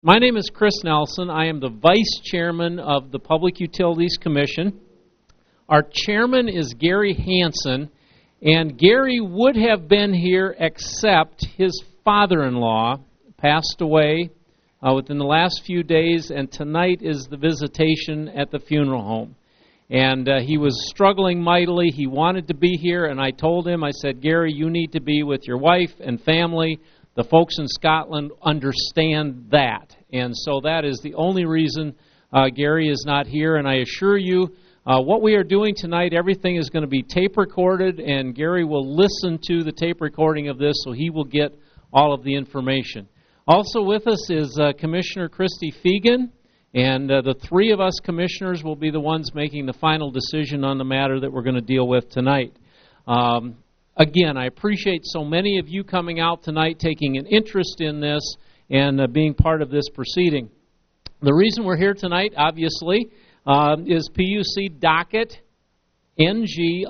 My name is Chris Nelson. I am the Vice Chairman of the Public Utilities Commission. Our Chairman is Gary Hansen, and Gary would have been here except his father-in-law passed away within the last few days, and tonight is the visitation at the funeral home. And he was struggling mightily. He wanted to be here, and I told him, I said, Gary, you need to be with your wife and family. The folks in Scotland understand that. And so that is the only reason Gary is not here. And I assure you, what we are doing tonight, everything is going to be tape recorded, and Gary will listen to the tape recording of this, so he will get all of the information. Also with us is Commissioner Christy Fegan, and the three of us commissioners will be the ones making the final decision on the matter that we're going to deal with tonight. Again, I appreciate so many of you coming out tonight, taking an interest in this, and being part of this proceeding. The reason we're here tonight, obviously, is PUC Docket NG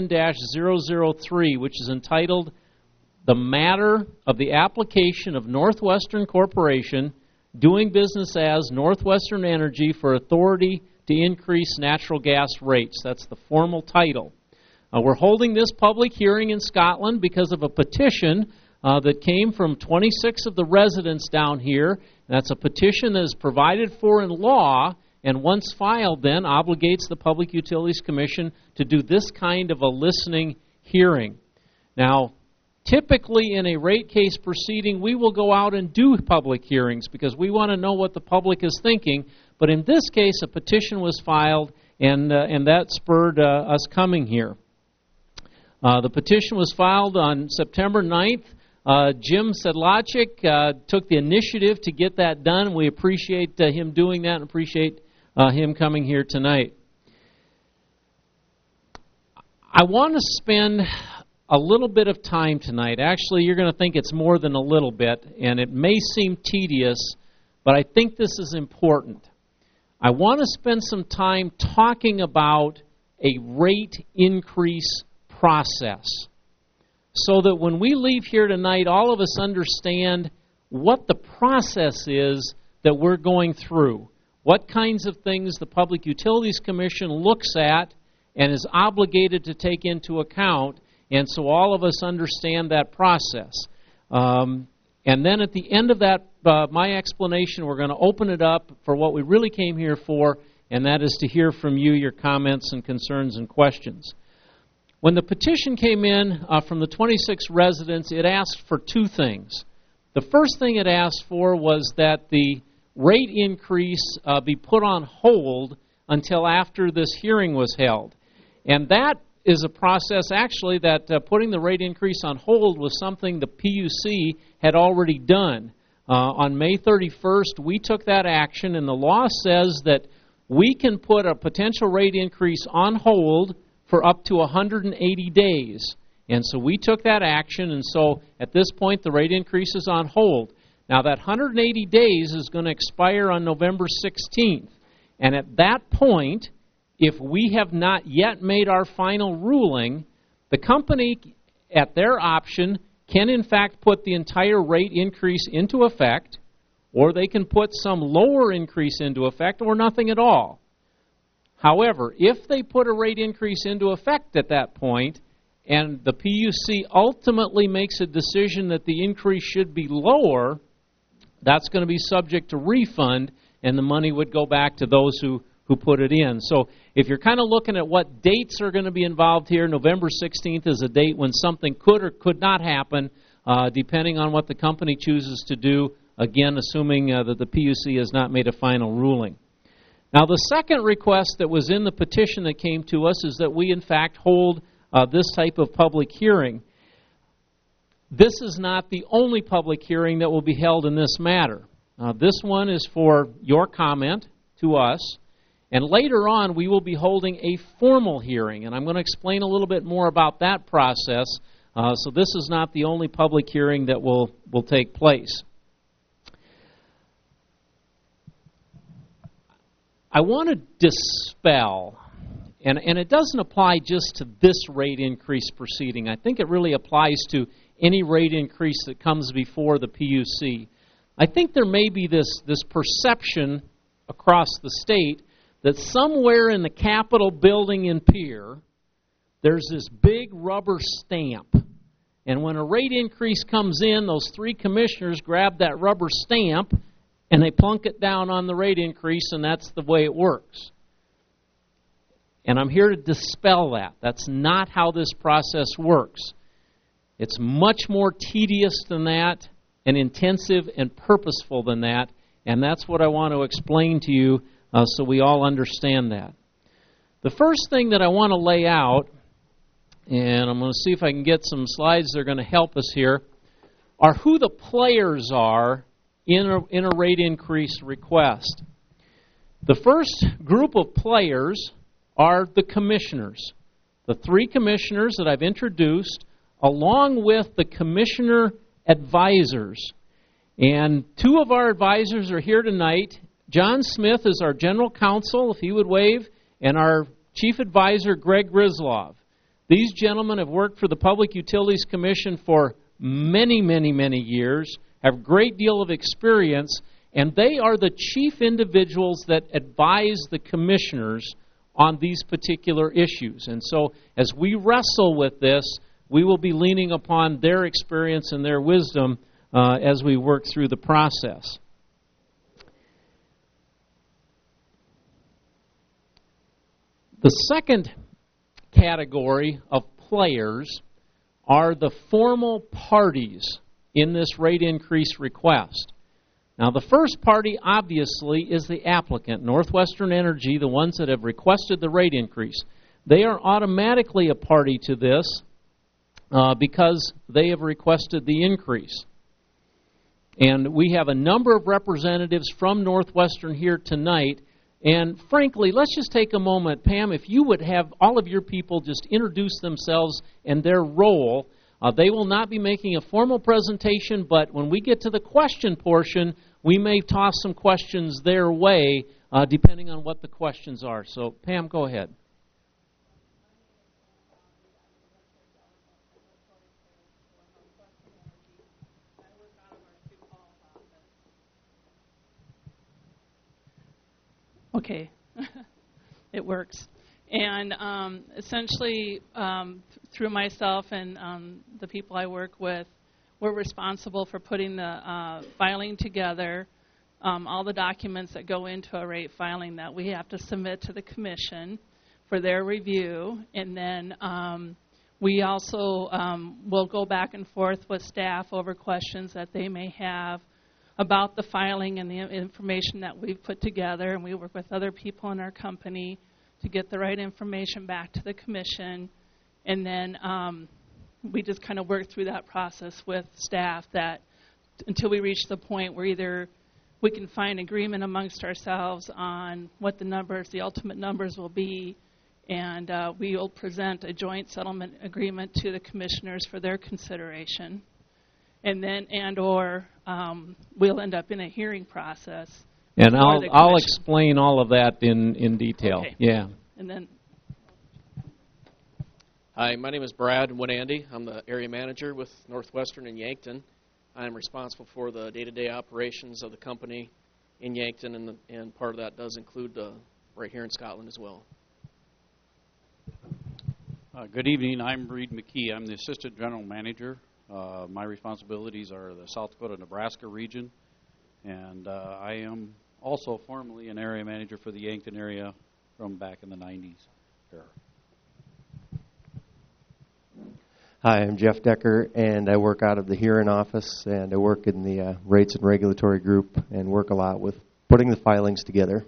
11-003, which is entitled The Matter of the Application of Northwestern Corporation Doing Business as Northwestern Energy for Authority to Increase Natural Gas Rates. That's the formal title. We're holding this public hearing in Scotland because of a petition that came from 26 of the residents down here. That's a petition that is provided for in law, and once filed then obligates the Public Utilities Commission to do this kind of a listening hearing. Now, typically in a rate case proceeding, we will go out and do public hearings because we want to know what the public is thinking. But in this case, a petition was filed, and that spurred us coming here. The petition was filed on September 9th. Jim Sedlacek took the initiative to get that done. We appreciate him doing that and appreciate him coming here tonight. I want to spend a little bit of time tonight. Actually, you're going to think it's more than a little bit, and it may seem tedious, but I think this is important. I want to spend some time talking about a rate increase process, so that when we leave here tonight, all of us understand what the process is that we're going through, what kinds of things the Public Utilities Commission looks at and is obligated to take into account, and so all of us understand that process. And then at the end of that, my explanation, we're going to open it up for what we really came here for, and that is to hear from you, your comments and concerns and questions. When the petition came in from the 26 residents, it asked for two things. The first thing it asked for was that the rate increase be put on hold until after this hearing was held. And that is a process, actually, that putting the rate increase on hold was something the PUC had already done. On May 31st, we took that action, and the law says that we can put a potential rate increase on hold for up to 180 days. And so we took that action, and so at this point the rate increase is on hold. Now that 180 days is going to expire on November 16th. And at that point, if we have not yet made our final ruling, the company, at their option, can in fact put the entire rate increase into effect, or they can put some lower increase into effect, or nothing at all. However, if they put a rate increase into effect at that point, and the PUC ultimately makes a decision that the increase should be lower, that's going to be subject to refund, and the money would go back to those who put it in. So if you're kind of looking at what dates are going to be involved here, November 16th is a date when something could or could not happen, depending on what the company chooses to do, again, assuming that the PUC has not made a final ruling. Now, the second request that was in the petition that came to us is that we, in fact, hold this type of public hearing. This is not the only public hearing that will be held in this matter. This one is for your comment to us, and later on we will be holding a formal hearing, and I'm going to explain a little bit more about that process. So this is not the only public hearing that will take place. I want to dispel, and it doesn't apply just to this rate increase proceeding. I think it really applies to any rate increase that comes before the PUC. I think there may be this perception across the state that somewhere in the Capitol building in Pierre, there's this big rubber stamp. And when a rate increase comes in, those three commissioners grab that rubber stamp and they plunk it down on the rate increase, and that's the way it works. And I'm here to dispel that. That's not how this process works. It's much more tedious than that, and intensive and purposeful than that, and that's what I want to explain to you so we all understand that. The first thing that I want to lay out, and I'm going to see if I can get some slides that are going to help us here, are who the players are in a rate increase request. The first group of players are the commissioners. The three commissioners that I've introduced, along with the commissioner advisors. And two of our advisors are here tonight. John Smith is our general counsel, if he would wave, and our chief advisor, Greg Grisloff. These gentlemen have worked for the Public Utilities Commission for many, many, many years, have a great deal of experience, and they are the chief individuals that advise the commissioners on these particular issues. And so as we wrestle with this, we will be leaning upon their experience and their wisdom as we work through the process. The second category of players are the formal parties in this rate increase request. Now, the first party, obviously, is the applicant, Northwestern Energy, the ones that have requested the rate increase. They are automatically a party to this because they have requested the increase. And we have a number of representatives from Northwestern here tonight. And frankly, let's just take a moment. Pam, if you would have all of your people just introduce themselves and their role. They will not be making a formal presentation, but when we get to the question portion, we may toss some questions their way, depending on what the questions are. So, Pam, go ahead. Okay, it works. And essentially, through myself and the people I work with, we're responsible for putting the filing together, all the documents that go into a rate filing that we have to submit to the commission for their review. And then we also will go back and forth with staff over questions that they may have about the filing and the information that we've put together. And we work with other people in our company to get the right information back to the commission. And then we just kind of work through that process with staff that until we reach the point where either we can find agreement amongst ourselves on what the numbers, the ultimate numbers will be, and we will present a joint settlement agreement to the commissioners for their consideration. And then, or we'll end up in a hearing process. And I'll explain all of that in detail. Okay. Yeah. And then. Hi, my name is Brad Winandy. I'm the area manager with Northwestern in Yankton. I am responsible for the day-to-day operations of the company in Yankton, and part of that does include right here in Scotland as well. Good evening. I'm Reed McKee. I'm the assistant general manager. My responsibilities are the South Dakota-Nebraska region, and I am also formerly an area manager for the Yankton area from back in the 90s. There. Hi, I'm Jeff Decker, and I work out of the Huron office, and I work in the Rates and Regulatory group and work a lot with putting the filings together.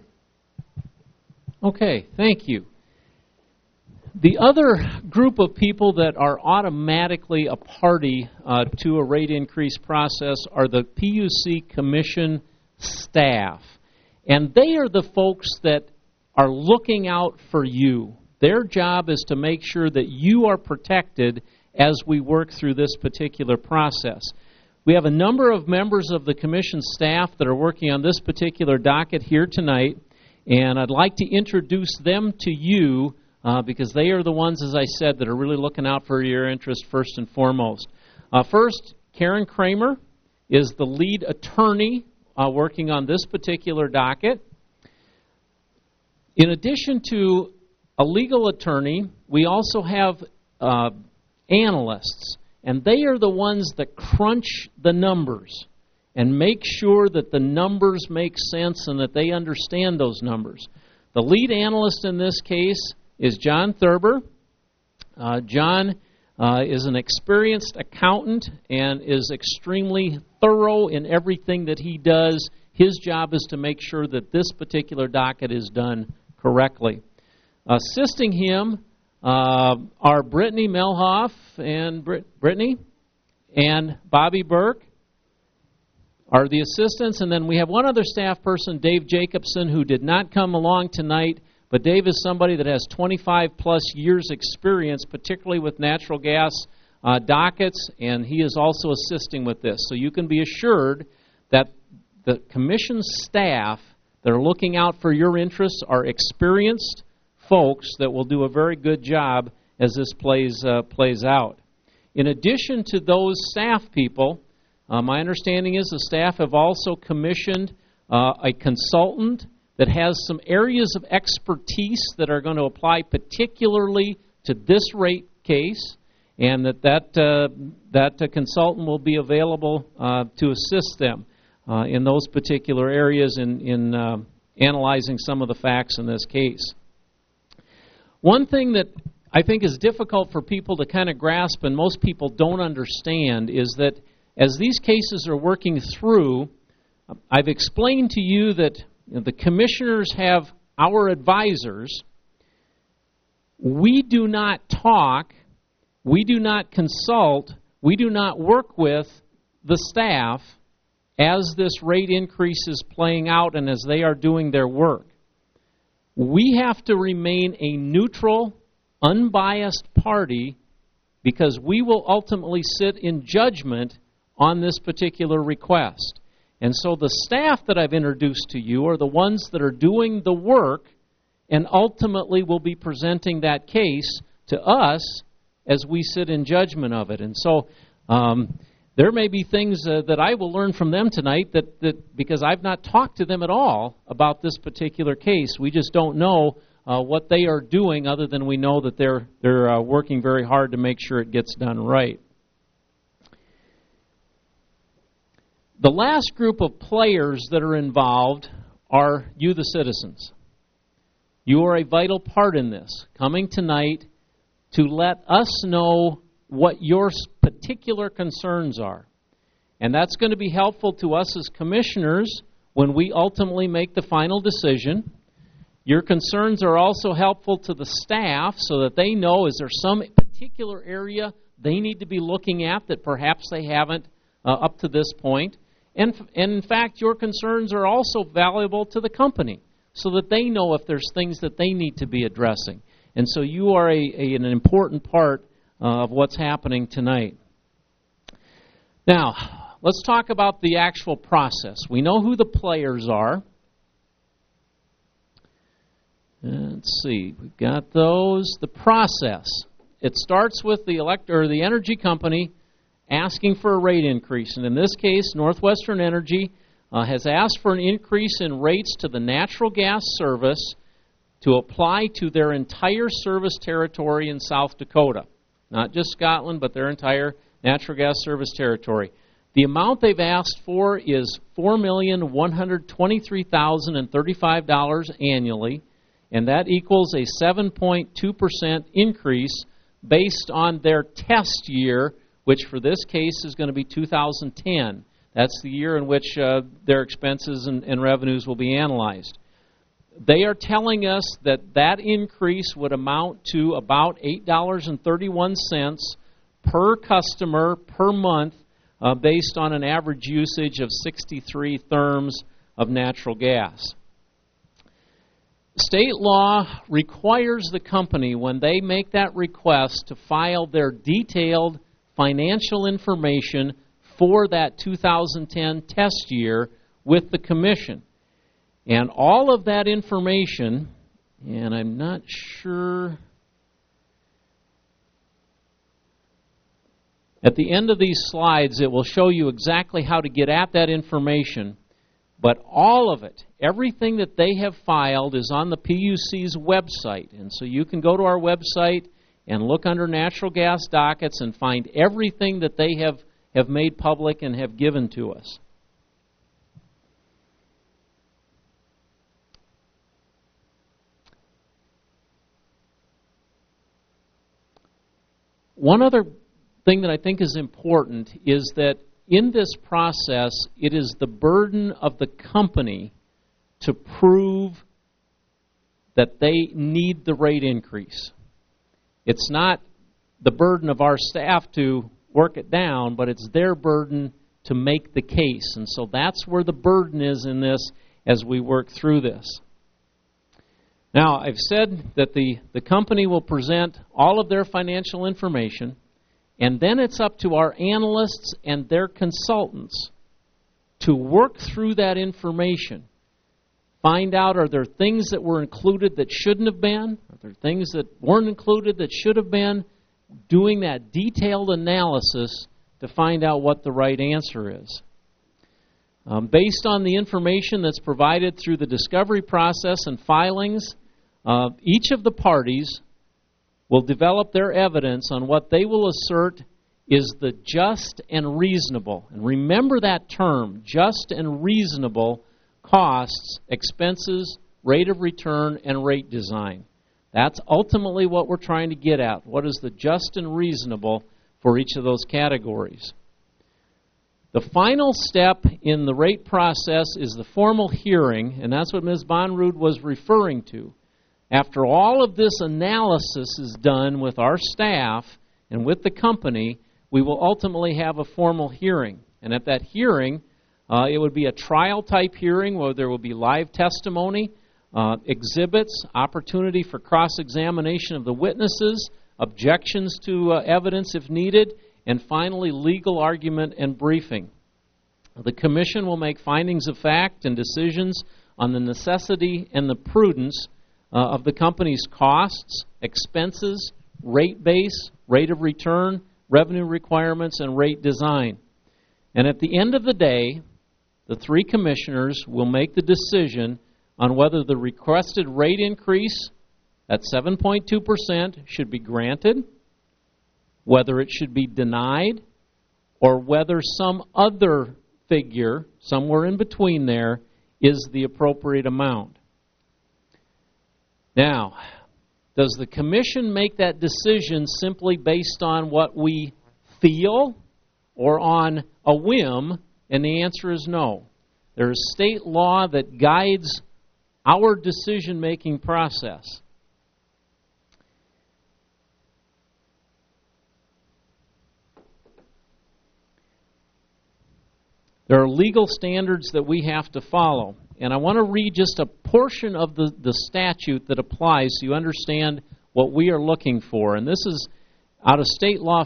Okay, thank you. The other group of people that are automatically a party to a rate increase process are the PUC Commission staff. And they are the folks that are looking out for you. Their job is to make sure that you are protected as we work through this particular process. We have a number of members of the Commission staff that are working on this particular docket here tonight, and I'd like to introduce them to you because they are the ones, as I said, that are really looking out for your interest first and foremost. First, Karen Kramer is the lead attorney working on this particular docket. In addition to a legal attorney, we also have analysts, and they are the ones that crunch the numbers and make sure that the numbers make sense and that they understand those numbers. The lead analyst in this case is John Thurber. John is an experienced accountant and is extremely thorough in everything that he does. His job is to make sure that this particular docket is done correctly. Assisting him are Brittany Melhoff and Brittany and Bobby Burke are the assistants, and then we have one other staff person, Dave Jacobson, who did not come along tonight, but Dave is somebody that has 25-plus years experience, particularly with natural gas dockets, and he is also assisting with this. So you can be assured that the commission staff that are looking out for your interests are experienced folks that will do a very good job as this plays out. In addition to those staff people, my understanding is the staff have also commissioned a consultant that has some areas of expertise that are going to apply particularly to this rate case, and that consultant will be available to assist them in those particular areas in analyzing some of the facts in this case. One thing that I think is difficult for people to kind of grasp, and most people don't understand, is that as these cases are working through, I've explained to you that the commissioners have our advisors. We do not talk, we do not consult, we do not work with the staff as this rate increase is playing out and as they are doing their work. We have to remain a neutral, unbiased party because we will ultimately sit in judgment on this particular request. And so the staff that I've introduced to you are the ones that are doing the work and ultimately will be presenting that case to us as we sit in judgment of it. And so there may be things that I will learn from them tonight that because I've not talked to them at all about this particular case. We just don't know what they are doing other than we know that they're working very hard to make sure it gets done right. The last group of players that are involved are you, the citizens. You are a vital part in this, coming tonight to let us know what your particular concerns are. And that's going to be helpful to us as commissioners when we ultimately make the final decision. Your concerns are also helpful to the staff so that they know, is there some particular area they need to be looking at that perhaps they haven't up to this point. And in fact, your concerns are also valuable to the company so that they know if there's things that they need to be addressing. And so you are an important part of what's happening tonight. Now, let's talk about the actual process. We know who the players are. Let's see, we've got those. The process. It starts with the energy company asking for a rate increase. And in this case, Northwestern Energy has asked for an increase in rates to the natural gas service to apply to their entire service territory in South Dakota. Not just Scotland, but their entire natural gas service territory. The amount they've asked for is $4,123,035 annually, and that equals a 7.2% increase based on their test year, which for this case is going to be 2010. That's the year in which their expenses and revenues will be analyzed. They are telling us that increase would amount to about $8.31 per customer per month based on an average usage of 63 therms of natural gas. State law requires the company, when they make that request, to file their detailed financial information for that 2010 test year with the commission. And all of that information, and I'm not sure, At the end of these slides, it will show you exactly how to get at that information. But all of it, everything that they have filed is on the PUC's website. And so you can go to our website and look under natural gas dockets and find everything that they have made public and have given to us. One other thing that I think is important is that in this process, it is the burden of the company to prove that they need the rate increase. It's not the burden of our staff to work it down, but it's their burden to make the case. And so that's where the burden is in this as we work through this. Now, I've said that the company will present all of their financial information, and then it's up to our analysts and their consultants to work through that information. Find out, are there things that were included that shouldn't have been? Are there things that weren't included that should have been? Doing that detailed analysis to find out what the right answer is. Based on the information that's provided through the discovery process and filings, each of the parties will develop their evidence on what they will assert is the just and reasonable. And remember that term, just and reasonable costs, expenses, rate of return, and rate design. That's ultimately what we're trying to get at. What is the just and reasonable for each of those categories? The final step in the rate process is the formal hearing, and that's what Ms. Bonrud was referring to. After all of this analysis is done with our staff and with the company, we will ultimately have a formal hearing. And at that hearing, it would be a trial-type hearing where there will be live testimony, exhibits, opportunity for cross-examination of the witnesses, objections to evidence if needed, and finally legal argument and briefing. The Commission will make findings of fact and decisions on the necessity and the prudence of the company's costs, expenses, rate base, rate of return, revenue requirements, and rate design. And at the end of the day, the three commissioners will make the decision on whether the requested rate increase at 7.2% should be granted, whether it should be denied, or whether some other figure, somewhere in between there, is the appropriate amount. Now, does the Commission make that decision simply based on what we feel or on a whim? And the answer is no. There is state law that guides our decision-making process. There are legal standards that we have to follow. And I want to read just a portion of the statute that applies so you understand what we are looking for. And this is out of State Law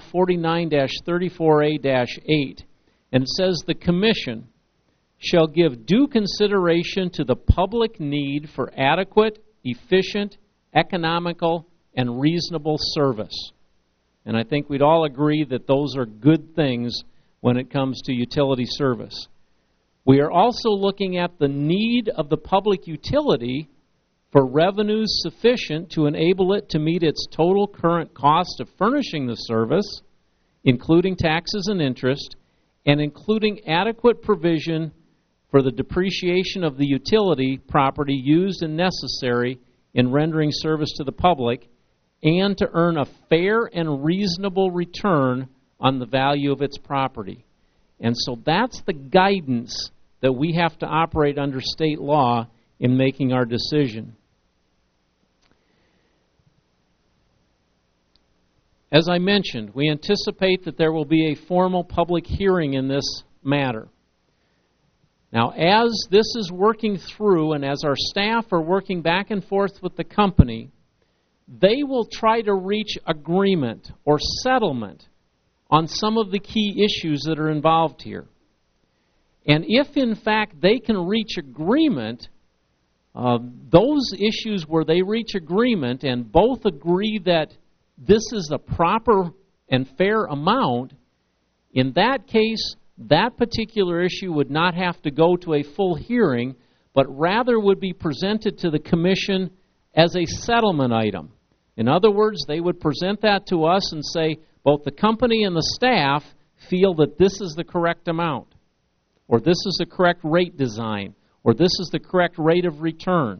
49-34A-8. And it says, the Commission shall give due consideration to the public need for adequate, efficient, economical, and reasonable service. And I think we'd all agree that those are good things when it comes to utility service. We are also looking at the need of the public utility for revenues sufficient to enable it to meet its total current cost of furnishing the service, including taxes and interest, and including adequate provision for the depreciation of the utility property used and necessary in rendering service to the public, and to earn a fair and reasonable return on the value of its property. And so that's the guidance that we have to operate under state law in making our decision. As I mentioned, we anticipate that there will be a formal public hearing in this matter. Now, as this is working through and as our staff are working back and forth with the company, they will try to reach agreement or settlement on some of the key issues that are involved here. And if, in fact, they can reach agreement, those issues where they reach agreement and both agree that this is a proper and fair amount, In that case, that particular issue would not have to go to a full hearing, but rather would be presented to the commission as a settlement item. In other words, they would present that to us and say, both the company and the staff feel that this is the correct amount, or this is the correct rate design, or this is the correct rate of return.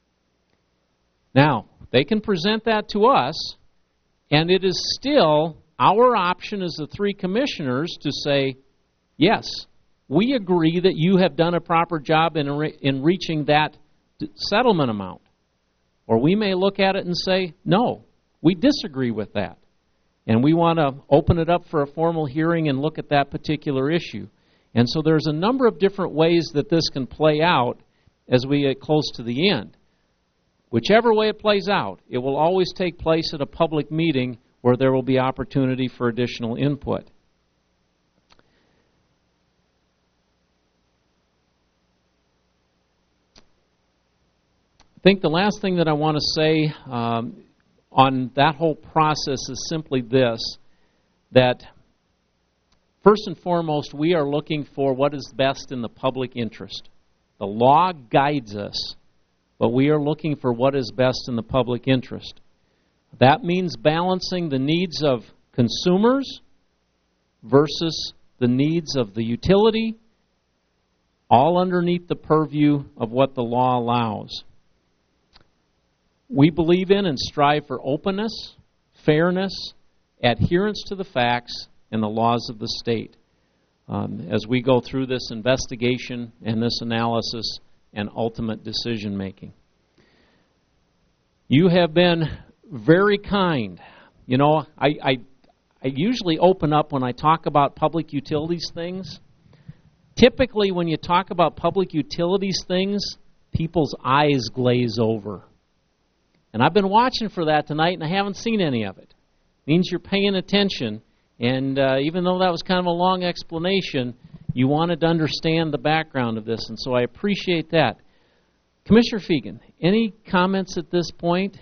Now, they can present that to us, and it is still our option as the three commissioners to say, yes, we agree that you have done a proper job in reaching that settlement amount. Or we may look at it and say, no, we disagree with that. And we want to open it up for a formal hearing and look at that particular issue. And so there's a number of different ways that this can play out as we get close to the end. Whichever way it plays out, it will always take place at a public meeting where there will be opportunity for additional input. I think the last thing that I want to say on that whole process is simply this, that first and foremost, we are looking for what is best in the public interest. The law guides us, but we are looking for what is best in the public interest. That means balancing the needs of consumers versus the needs of the utility, all underneath the purview of what the law allows. We believe in and strive for openness, fairness, adherence to the facts, and the laws of the state as we go through this investigation and this analysis and ultimate decision making. You have been very kind. You know, I usually open up when I talk about public utilities things. Typically when you talk about public utilities things, people's eyes glaze over. And I've been watching for that tonight, and I haven't seen any of it. It means you're paying attention, and even though that was kind of a long explanation, you wanted to understand the background of this, and so I appreciate that. Commissioner Fegan, any comments at this point?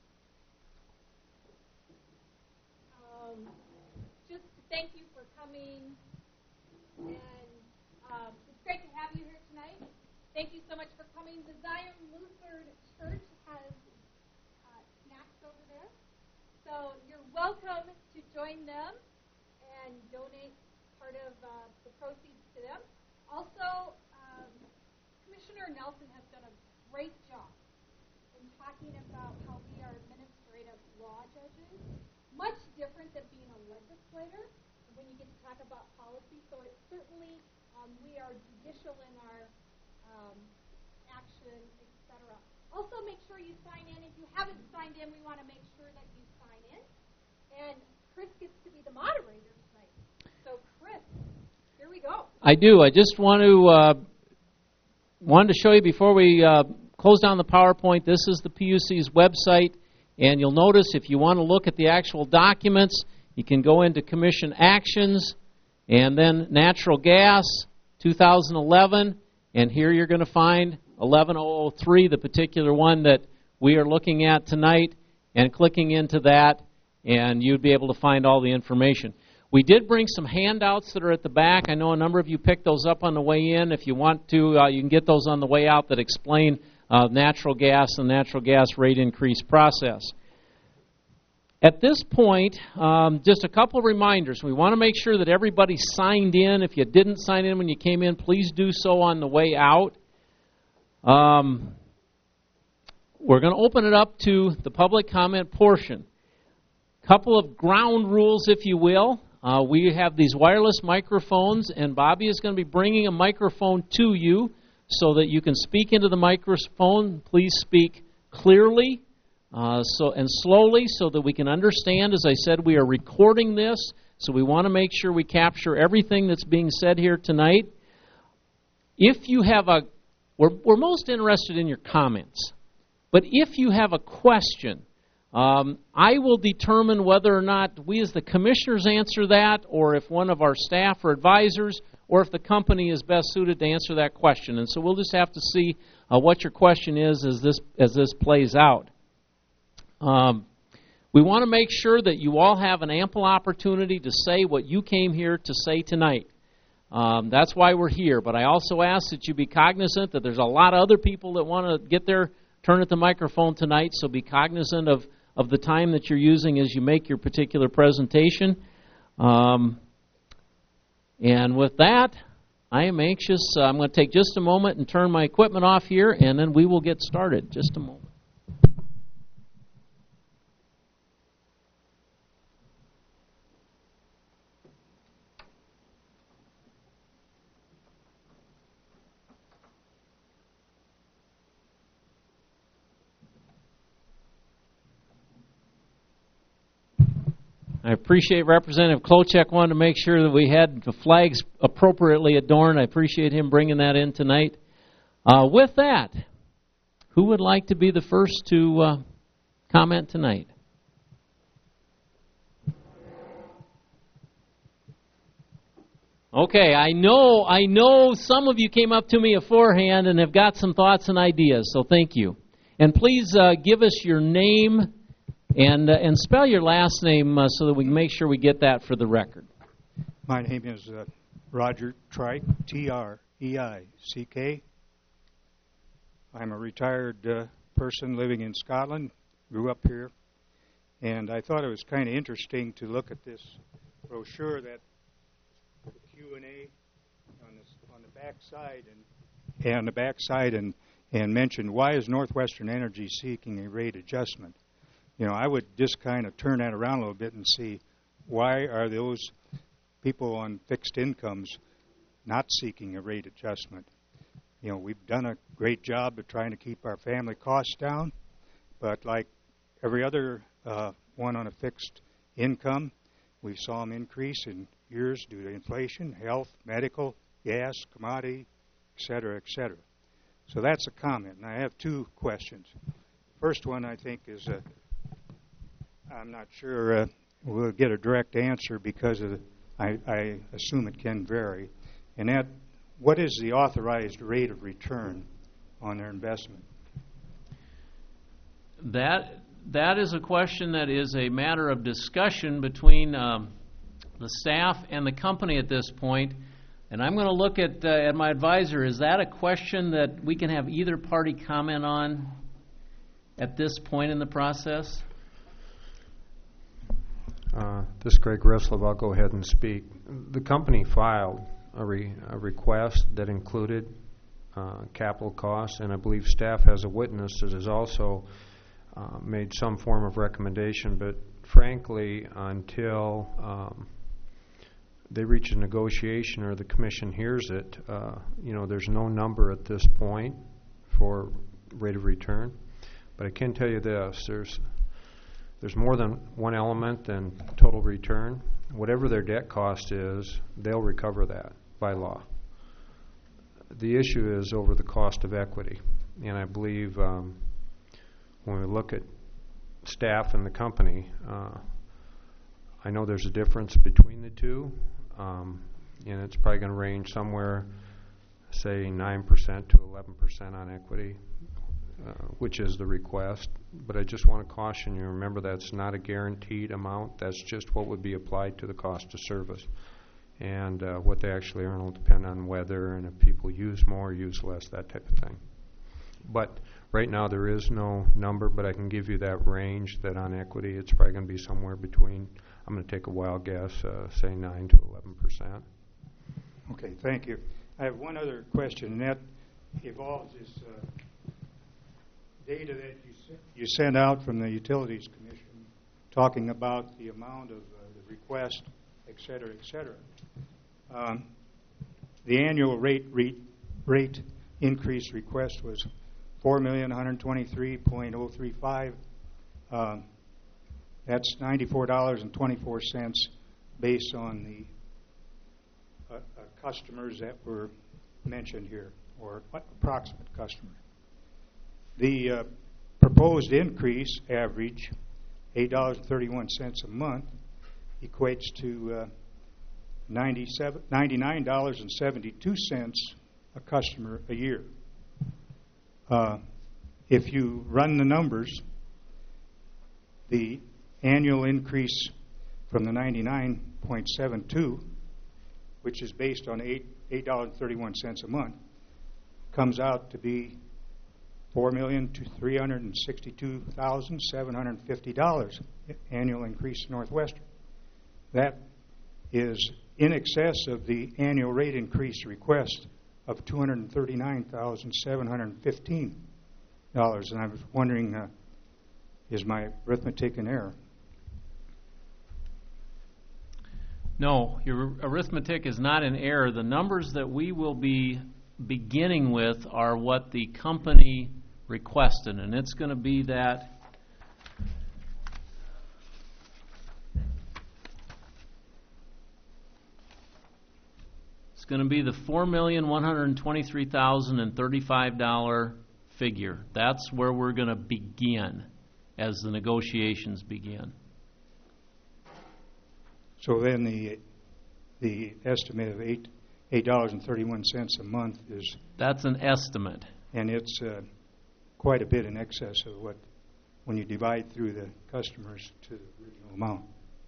Just thank you for coming, and it's great to have you here tonight. Thank you so much for coming. The Zion Lutheran Church has snacks over there, so you're welcome to join them and donate part of the proceeds to them. Also, Commissioner Nelson has done a great job in talking about how we are administrative law judges, much different than being a legislator when you get to talk about policy. So it's certainly we are judicial in our action, etc. Also, make sure you sign in. If you haven't signed in, we want to make sure that you sign in. And Chris gets to be the moderator tonight. So, Chris, here we go. I do. I just wanted to show you before we close down the PowerPoint. This is the PUC's website, and you'll notice if you want to look at the actual documents, you can go into Commission Actions, and then Natural Gas 2011, and here you're going to find 11003, the particular one that we are looking at tonight, and clicking into that, and you'd be able to find all the information. We did bring some handouts that are at the back. I know a number of you picked those up on the way in. If you want to, you can get those on the way out that explain natural gas and natural gas rate increase process. At this point, just a couple of reminders. We want to make sure that everybody signed in. If you didn't sign in when you came in, please do so on the way out. We're going to open it up to the public comment portion. Couple of ground rules, if you will. We have these wireless microphones, and Bobby is going to be bringing a microphone to you so that you can speak into the microphone. Please speak clearly and slowly so that we can understand. As I said, we are recording this, so we want to make sure we capture everything that's being said here tonight. If you have we're most interested in your comments, but if you have a question, I will determine whether or not we as the commissioners answer that, or if one of our staff or advisors, or if the company is best suited to answer that question. And so we'll just have to see what your question is as this plays out. We want to make sure that you all have an ample opportunity to say what you came here to say tonight. That's why we're here. But I also ask that you be cognizant that there's a lot of other people that want to get their turn at the microphone tonight, so be cognizant of the time that you're using as you make your particular presentation. And with that, I am anxious. I'm going to take just a moment and turn my equipment off here, and then we will get started. Just a moment. I appreciate Representative Klochek wanted to make sure that we had the flags appropriately adorned. I appreciate him bringing that in tonight. With that, who would like to be the first to comment tonight? Okay, I know some of you came up to me beforehand and have got some thoughts and ideas, so thank you. And please give us your name and spell your last name so that we can make sure we get that for the record. My name is Roger Treick, T-R-E-I-C-K. I'm a retired person living in Scotland, grew up here, and I thought it was kind of interesting to look at this brochure that the Q&A on the back side and mentioned, why is Northwestern Energy seeking a rate adjustment? You know, I would just kind of turn that around a little bit and see, why are those people on fixed incomes not seeking a rate adjustment? You know, we've done a great job of trying to keep our family costs down, but like every other one on a fixed income, we saw them increase in years due to inflation, health, medical, gas, commodity, et cetera, et cetera. So that's a comment, and I have two questions. First one, I think, is I'm not sure we'll get a direct answer because of I assume it can vary. And that, what is the authorized rate of return on their investment? That is a question that is a matter of discussion between the staff and the company at this point. And I'm going to look at my advisor. Is that a question that we can have either party comment on at this point in the process? This is Greg Reslov. I'll go ahead and speak. The company filed a request that included capital costs, and I believe staff has a witness that has also made some form of recommendation. But frankly, until they reach a negotiation or the commission hears it, there's no number at this point for rate of return. But I can tell you this: there's more than one element than total return. Whatever their debt cost is, they'll recover that by law. The issue is over the cost of equity. And I believe when we look at staff and the company, I know there's a difference between the two, and it's probably going to range somewhere, say, 9% to 11% on equity, which is the request. But I just want to caution you, remember that's not a guaranteed amount. That's just what would be applied to the cost of service. And what they actually earn will depend on weather and if people use more, use less, that type of thing. But right now there is no number, but I can give you that range that on equity it's probably going to be somewhere between, I'm going to take a wild guess, say 9 to 11%. Okay, thank you. I have one other question, and that involves this data that you sent out from the Utilities Commission talking about the amount of the request, et cetera, et cetera. The annual rate increase request was $4,123,035. That's $94.24 based on the customers that were mentioned here, or approximate customer. The proposed increase average, $8.31 a month, equates to $99.72 a customer a year. If you run the numbers, the annual increase from the 99.72, which is based on $8.31 a month, comes out to be $4,362,750 annual increase in Northwestern. That is in excess of the annual rate increase request of $239,715. And I was wondering, is my arithmetic in error? No, your arithmetic is not in error. The numbers that we will be beginning with are what the company requested, and it's going to be that. It's going to be the $4,123,035 figure. That's where we're going to begin as the negotiations begin. So then the estimate of $8.31 a month is... That's an estimate. And it's quite a bit in excess of what, when you divide through the customers to the original amount.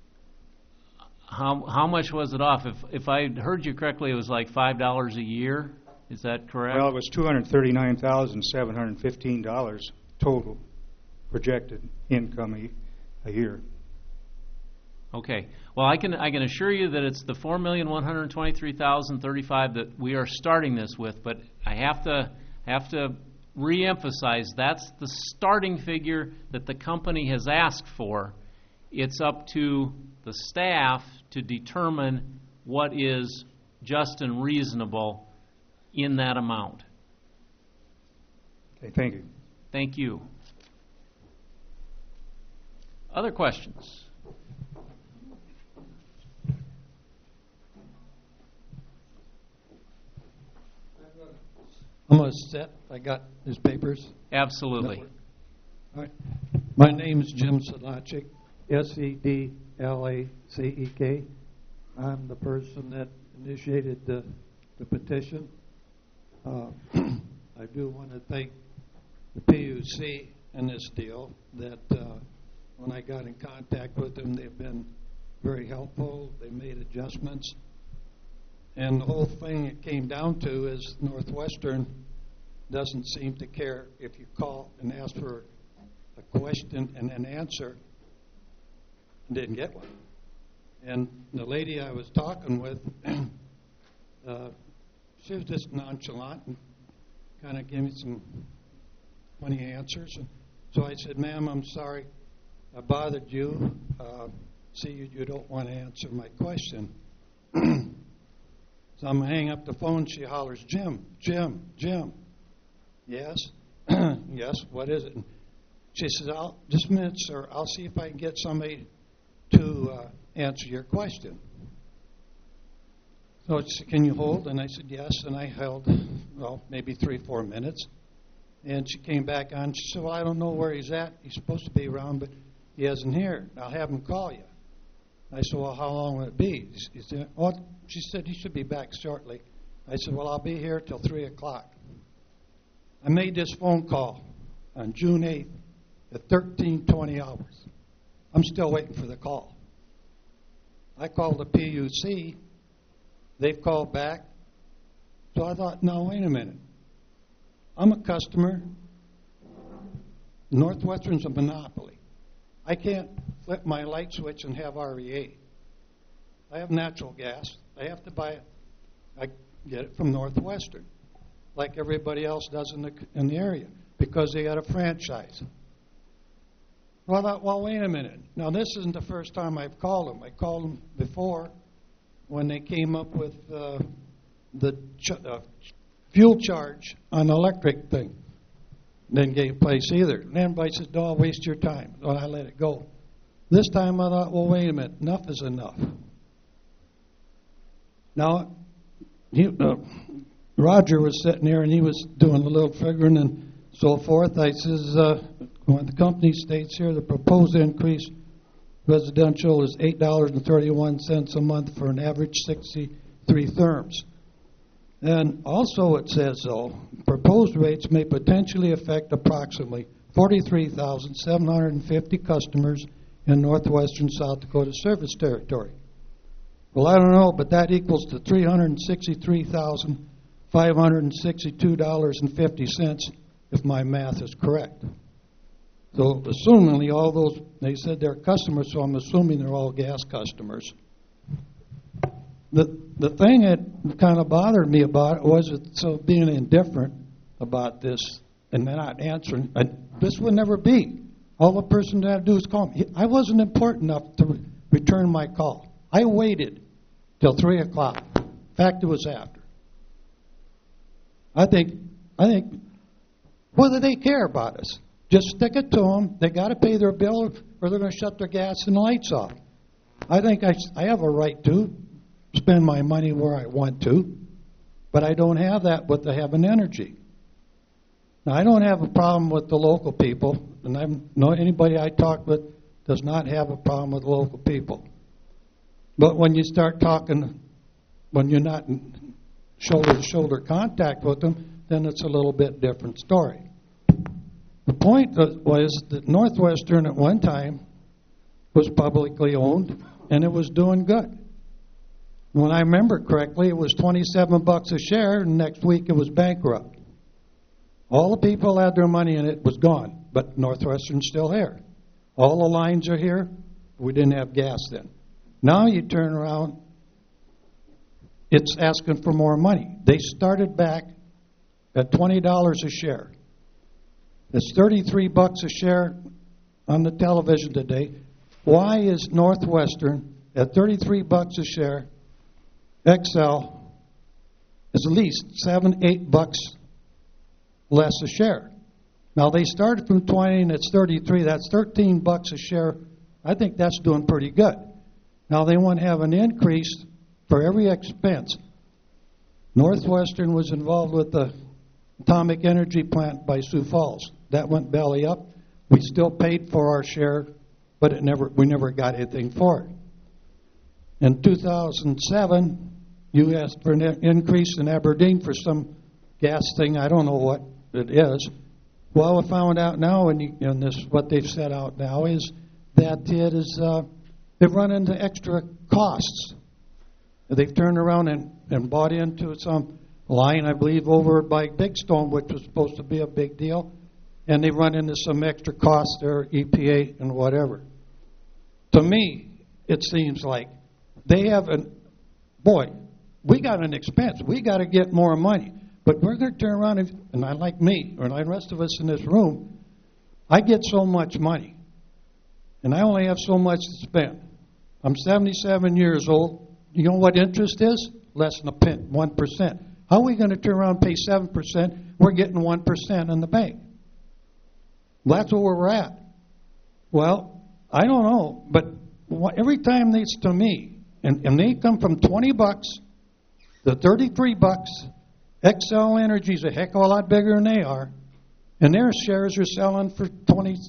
How much was it off? If I heard you correctly, it was like $5 a year. Is that correct? Well, it was $239,715 total projected income a year. Okay. Well, I can assure you that it's the $4,123,035 that we are starting this with, but I have to reemphasize that's the starting figure that the company has asked for. It's up to the staff to determine what is just and reasonable in that amount. Okay, thank you. Thank you. Other questions? I'm going to set. I got his papers. Absolutely. All right. My name is Jim Sedlacek, Sedlacek. I'm the person that initiated the petition. I do want to thank the PUC in this deal that when I got in contact with them, they've been very helpful. They made adjustments. And the whole thing it came down to is Northwestern doesn't seem to care if you call and ask for a question and an answer and didn't get one. And the lady I was talking with, she was just nonchalant and kind of gave me some funny answers. And so I said, ma'am, I'm sorry I bothered you. See, you don't want to answer my question. So I'm hanging up the phone. She hollers, Jim. Yes? Yes, what is it? And she says, just a minute, sir. I'll see if I can get somebody to answer your question. So she said, can you hold? And I said, yes. And I held, maybe 3-4 minutes. And she came back on. She said, well, I don't know where he's at. He's supposed to be around, but he isn't here. I'll have him call you. I said, well, how long will it be? She said, he should be back shortly. I said, well, I'll be here till 3 o'clock. I made this phone call on June 8th at 13:20 hours. I'm still waiting for the call. I called the PUC. They've called back. So I thought, no, wait a minute. I'm a customer. Northwestern's a monopoly. I can't flip my light switch and have REA. I have natural gas. I have to buy it. I get it from Northwestern, like everybody else does in the area, because they got a franchise. Well, I thought, well, wait a minute. Now, this isn't the first time I've called them. I called them before when they came up with the fuel charge on electric thing. Didn't get place either. And everybody says, don't waste your time. So I let it go. This time I thought, well, wait a minute. Enough is enough. Now, Roger was sitting there and he was doing a little figuring and so forth. I says, when the company states here the proposed increase residential is $8.31 a month for an average 63 therms. And also it says, though, proposed rates may potentially affect approximately 43,750 customers in northwestern South Dakota service territory. Well, I don't know, but that equals to $363,562.50 if my math is correct. So assumingly all those, they said they're customers, so I'm assuming they're all gas customers. The thing that kind of bothered me about it was being indifferent about this and not answering. This would never be. All the person had to do is call me. I wasn't important enough to return my call. I waited till 3 o'clock. In fact, it was after. I think, what do they care about us? Just stick it to them. They got to pay their bill, or they're going to shut their gas and lights off. I think I have a right to spend my money where I want to, but I don't have that with the Heaven Energy. Now, I don't have a problem with the local people, and anybody I talk with does not have a problem with local people. But when you start talking, when you're not in shoulder-to-shoulder contact with them, then it's a little bit different story. The point was that Northwestern at one time was publicly owned, and it was doing good. When I remember correctly, it was $27 a share, and next week it was bankrupt. All the people had their money in it was gone, but Northwestern's still here. All the lines are here. We didn't have gas then. Now you turn around, it's asking for more money. They started back at $20 a share. It's $33 a share on the television today. Why is Northwestern at $33 a share? XL is at least $7-8 less a share. Now they started from 20 and it's 33. That's $13 a share. I think that's doing pretty good. Now they want to have an increase for every expense. Northwestern was involved with the atomic energy plant by Sioux Falls. That went belly up. We still paid for our share, but we never got anything for it. In 2007, you asked for an increase in Aberdeen for some gas thing. I don't know what it is. Well, I found out now, and this what they've set out now is that it is they've run into extra costs. They've turned around and bought into some line, I believe, over by Big Stone, which was supposed to be a big deal, and they run into some extra costs there, EPA and whatever. To me, it seems like they have we got an expense. We got to get more money. But we're going to turn around and I like me, or the rest of us in this room, I get so much money, and I only have so much to spend. I'm 77 years old. You know what interest is? Less than 1%. How are we going to turn around and pay 7%? We're getting 1% in the bank. That's where we're at. Well, I don't know, but every time it's to me, and they come from $20 to $33. XL Energy's a heck of a lot bigger than they are, and their shares are selling for $24,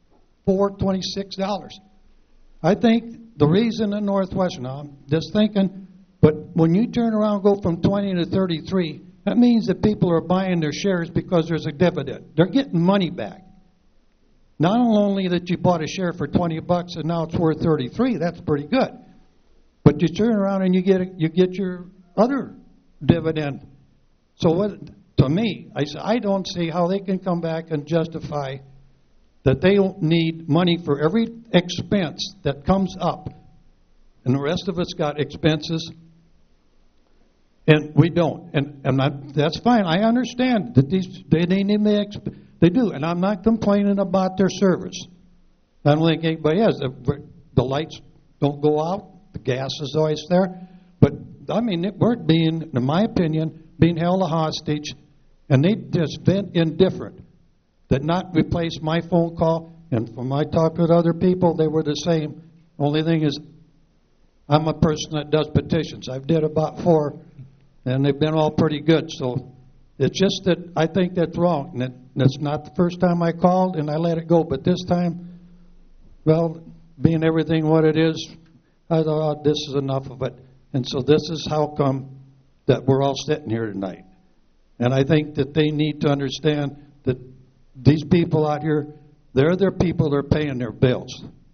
$26. I think the reason in Northwestern, I'm just thinking, but when you turn around and go from 20 to 33, that means that people are buying their shares because there's a dividend. They're getting money back. Not only that you bought a share for $20 and now it's worth 33, that's pretty good. But you turn around and you get your other dividend. So to me, I don't see how they can come back and justify that they don't need money for every expense that comes up. And the rest of us got expenses, and we don't. And that's fine. I understand that they do, and I'm not complaining about their service. I don't think anybody has. The lights don't go out. The gas is always there. But, I mean, we're being, in my opinion, being held hostage, and they just been indifferent. That not replace my phone call, and from my talk with other people, they were the same. Only thing is, I'm a person that does petitions. I've did about 4, and they've been all pretty good. So it's just that I think that's wrong. And that's not the first time I called, and I let it go. But this time, well, being everything what it is, I thought, this is enough of it. And so this is how come that we're all sitting here tonight. And I think that they need to understand that these people out here, they're their people that are paying their bills.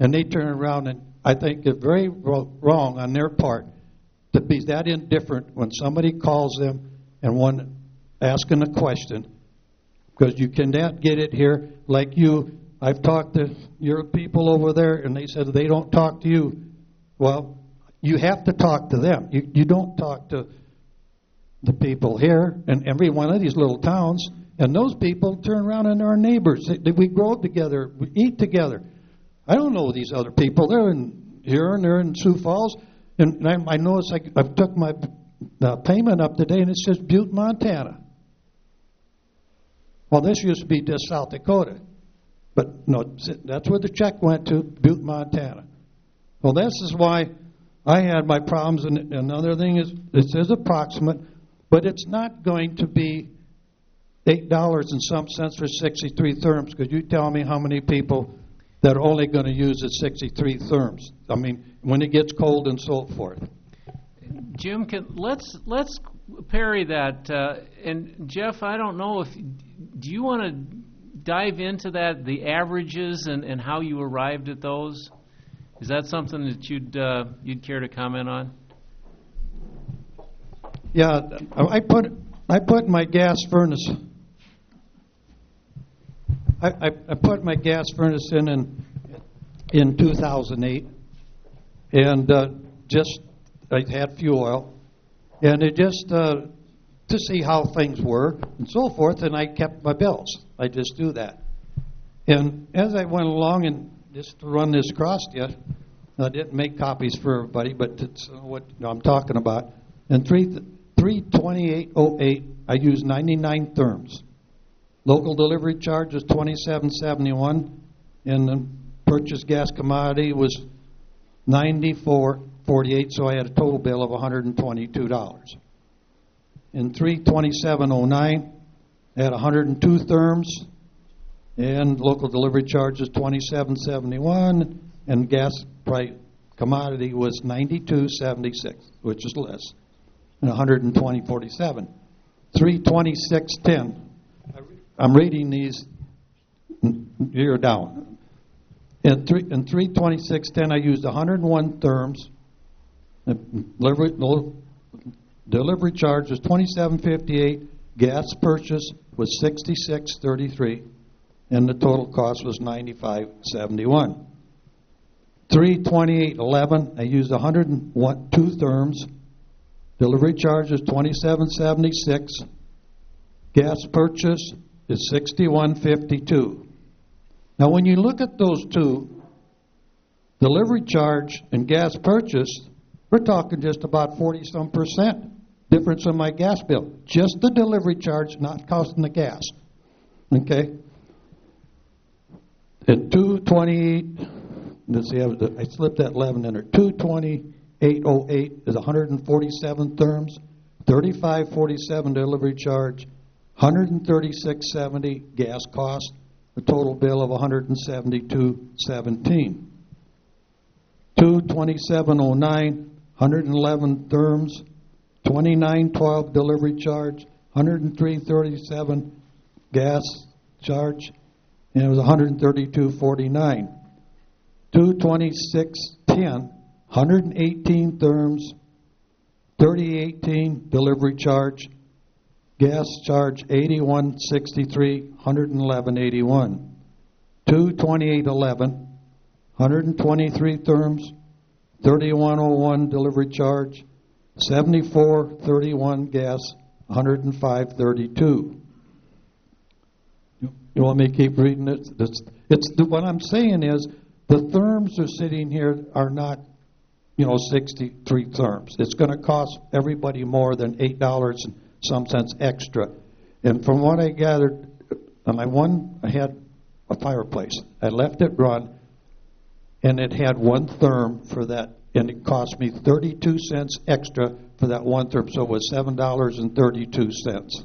and they turn around, and I think it's very wrong on their part to be that indifferent when somebody calls them and one asking a question, because you cannot get it here like you. I've talked to your people over there, and they said they don't talk to you. Well, you have to talk to them. You don't talk to the people here in every one of these little towns, and those people turn around and are neighbors. We grow up together, we eat together. I don't know these other people. They're in here and they're in Sioux Falls, and I noticed I took my payment up today, and it says Butte, Montana. Well, this used to be just South Dakota, but no, that's where the check went to, Butte, Montana. Well, this is why I had my problems, and another thing is it says approximate, but it's not going to be $8 and some cents for 63 therms, because you tell me how many people that are only going to use it 63 therms. I mean, when it gets cold and so forth. Jim, let's parry that. And Jeff, I don't know do you want to dive into that, the averages and how you arrived at those? Is that something that you'd care to comment on? Yeah, I put my gas furnace. I put my gas furnace in 2008, and I had fuel oil, and it just to see how things were and so forth, and I kept my bills. I just do that. And as I went along, and just to run this across to you, I didn't make copies for everybody, but it's what I'm talking about. In 32808, I used 99 therms. Local delivery charge was $27.71, and the purchased gas commodity was $94.48, so I had a total bill of $122. In 32709, I had 102 therms, and local delivery charge was $27.71, and gas price commodity was $92.76, which is less, and $120.47. 32610. I'm reading these year down. In 32610, I used 101 therms. The delivery charge was $27.58. Gas purchase was $66.33, and the total cost was $95.71. 32811, I used 102 therms. Delivery charge is $27.76. Gas purchase is $61.52. Now, when you look at those two, delivery charge and gas purchase, we're talking just about 40-some% difference in my gas bill. Just the delivery charge, not costing the gas. Okay? At 228, let's see, I slipped that 11 in there. 22808 is 147 therms, 3547 delivery charge, 136.70 gas cost, a total bill of 172.17. 22709, 111 therms, 2912 delivery charge, 103.37 gas charge, and it was 132.49. 22610, 118 therms, 3018 delivery charge, gas charge 81.63, 111.81. 22811, 123 therms, 3101 delivery charge, 74.31 gas, 105.32. You want me to keep reading it? What I'm saying is the therms are sitting here are not, 63 therms. It's going to cost everybody more than $8 and some cents extra. And from what I gathered, I had a fireplace. I left it run, and it had one therm for that, and it cost me 32 cents extra for that one therm, so it was $7.32.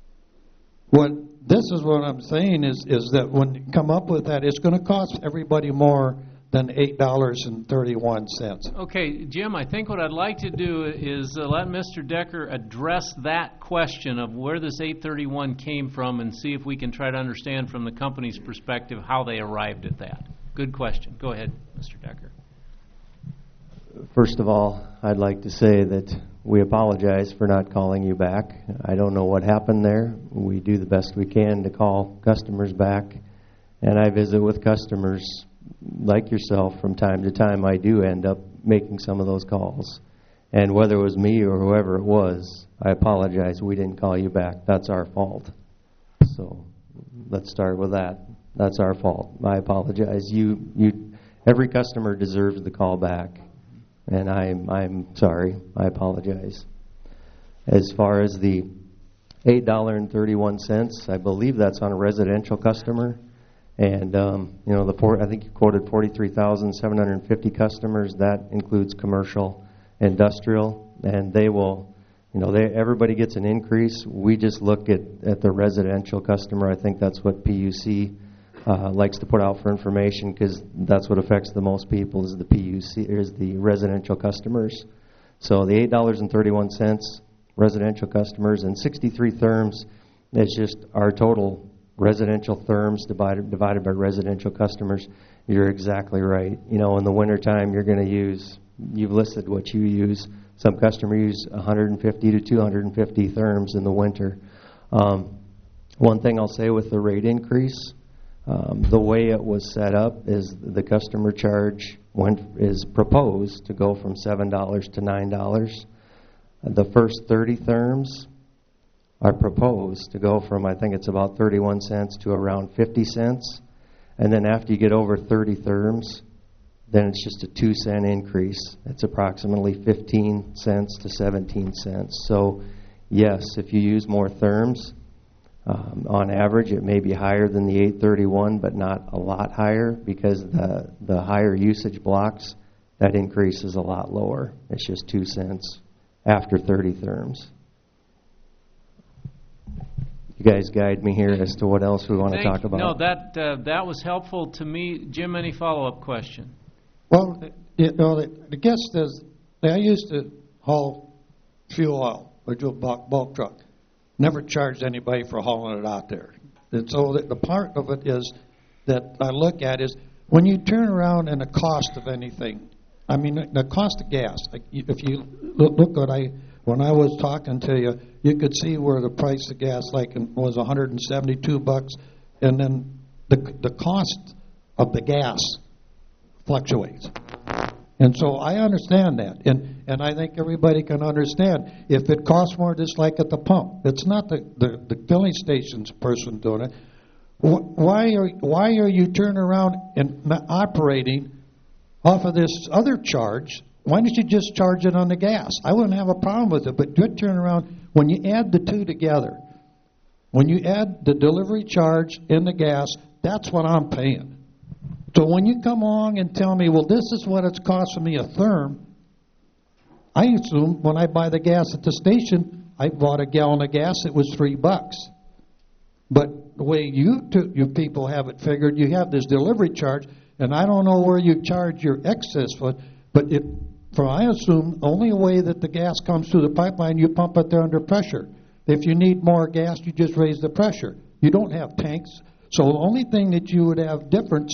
This is what I'm saying is that when you come up with that, it's going to cost everybody more than $8.31. Okay, Jim, I think what I'd like to do is let Mr. Decker address that question of where this 831 came from and see if we can try to understand from the company's perspective how they arrived at that. Good question. Go ahead, Mr. Decker. First of all, I'd like to say that we apologize for not calling you back. I don't know what happened there. We do the best we can to call customers back, and I visit with customers like yourself from time to time. I do end up making some of those calls, and whether it was me or whoever it was, I apologize. We didn't call you back. That's our fault. So let's start with that. That's our fault. I apologize. Every customer deserves the call back. And I'm sorry. I apologize. As far as the $8.31, I believe that's on a residential customer. And, I think you quoted 43,750 customers. That includes commercial, industrial. And they will, everybody gets an increase. We just look at the residential customer. I think that's what PUC likes to put out for information, because that's what affects the most people is the PUC, is the residential customers. So the $8.31 residential customers, and 63 therms is just our total residential therms divided by residential customers. You're exactly right. In the wintertime, you're going to use, you've listed what you use. Some customers use 150 to 250 therms in the winter. One thing I'll say with the rate increase, the way it was set up is the customer charge is proposed to go from $7 to $9. The first 30 therms are proposed to go from, I think it's about 31 cents to around 50 cents. And then after you get over 30 therms, then it's just a 2-cent increase. It's approximately 15 cents to 17 cents. So, yes, if you use more therms, on average, it may be higher than the 831, but not a lot higher, because the higher usage blocks, that increase is a lot lower. It's just 2 cents after 30 therms. You guys guide me here as to what else we want to talk about. No, that was helpful to me. Jim, any follow-up question? Well, the guest is, I used to haul fuel oil, or do a bulk truck. Never charged anybody for hauling it out there. And so the part of it is that I look at is when you turn around and the cost of anything, I mean, the cost of gas. If you look when I was talking to you, you could see where the price of gas was $172, and then the cost of the gas fluctuates. And so I understand that, and I think everybody can understand. If it costs more, just like at the pump, it's not the filling station's person doing it. Why are you turning around and operating off of this other charge? Why don't you just charge it on the gas? I wouldn't have a problem with it, but you turn around, when you add the two together, when you add the delivery charge and the gas, that's what I'm paying. So when you come along and tell me, well, this is what it's costing me a therm, I assume when I buy the gas at the station, I bought a gallon of gas, it was $3. But the way you people have it figured, you have this delivery charge, and I don't know where you charge your excess for, but I assume only way that the gas comes through the pipeline, you pump it there under pressure. If you need more gas, you just raise the pressure. You don't have tanks. So the only thing that you would have difference,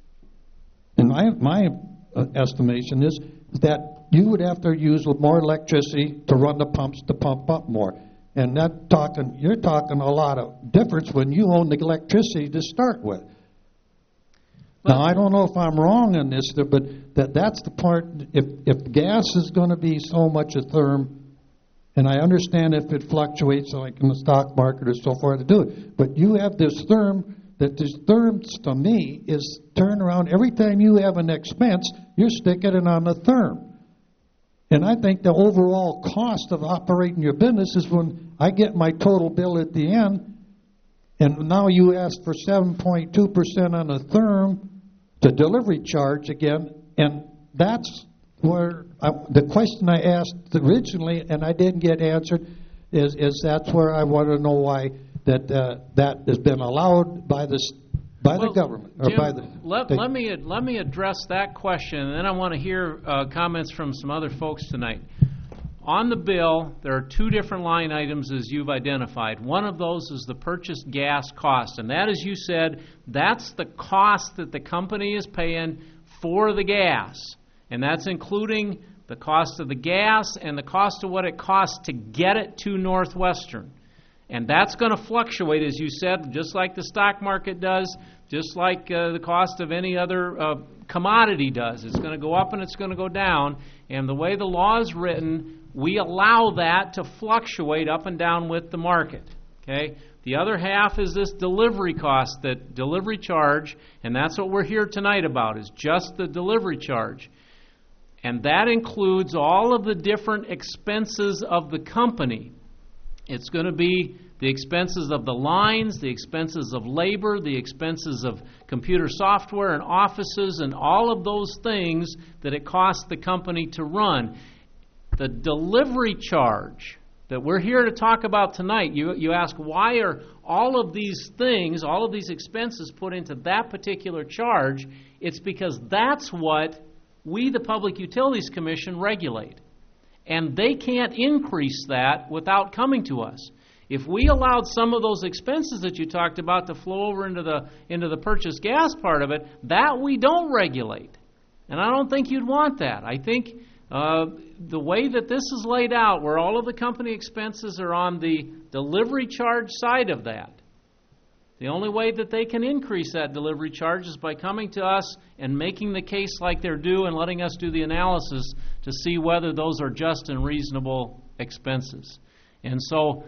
in my estimation, is that you would have to use more electricity to run the pumps to pump up more. And you're talking a lot of difference when you own the electricity to start with. Now, I don't know if I'm wrong on this, but that's the part. If gas is going to be so much a therm, and I understand if it fluctuates like in the stock market or so forth to do it, but you have this therm. That this therms to me is turn around every time you have an expense, you're sticking it on the therm. And I think the overall cost of operating your business is when I get my total bill at the end, and now you ask for 7.2% on the therm, the delivery charge again, and that's where the question I asked originally and I didn't get answered is that's where I want to know why that has been allowed by the government. Or Jim, by the let me address that question, and then I want to hear comments from some other folks tonight. On the bill, there are two different line items as you've identified. One of those is the purchased gas cost, and that, as you said, that's the cost that the company is paying for the gas. And that's including the cost of the gas and the cost of what it costs to get it to Northwestern. And that's going to fluctuate, as you said, just like the stock market does, just like the cost of any other commodity does. It's going to go up and it's going to go down. And the way the law is written, we allow that to fluctuate up and down with the market. Okay? The other half is this delivery cost, that delivery charge, and that's what we're here tonight about, is just the delivery charge. And that includes all of the different expenses of the company. It's going to be the expenses of the lines, the expenses of labor, the expenses of computer software and offices, and all of those things that it costs the company to run. The delivery charge that we're here to talk about tonight, you ask, why are all of these things, all of these expenses put into that particular charge? It's because that's what we, the Public Utilities Commission, regulate. And they can't increase that without coming to us. If we allowed some of those expenses that you talked about to flow over into the purchased gas part of it, that we don't regulate. And I don't think you'd want that. I think the way that this is laid out, where all of the company expenses are on the delivery charge side of that, the only way that they can increase that delivery charge is by coming to us and making the case like they're due and letting us do the analysis to see whether those are just and reasonable expenses. And so,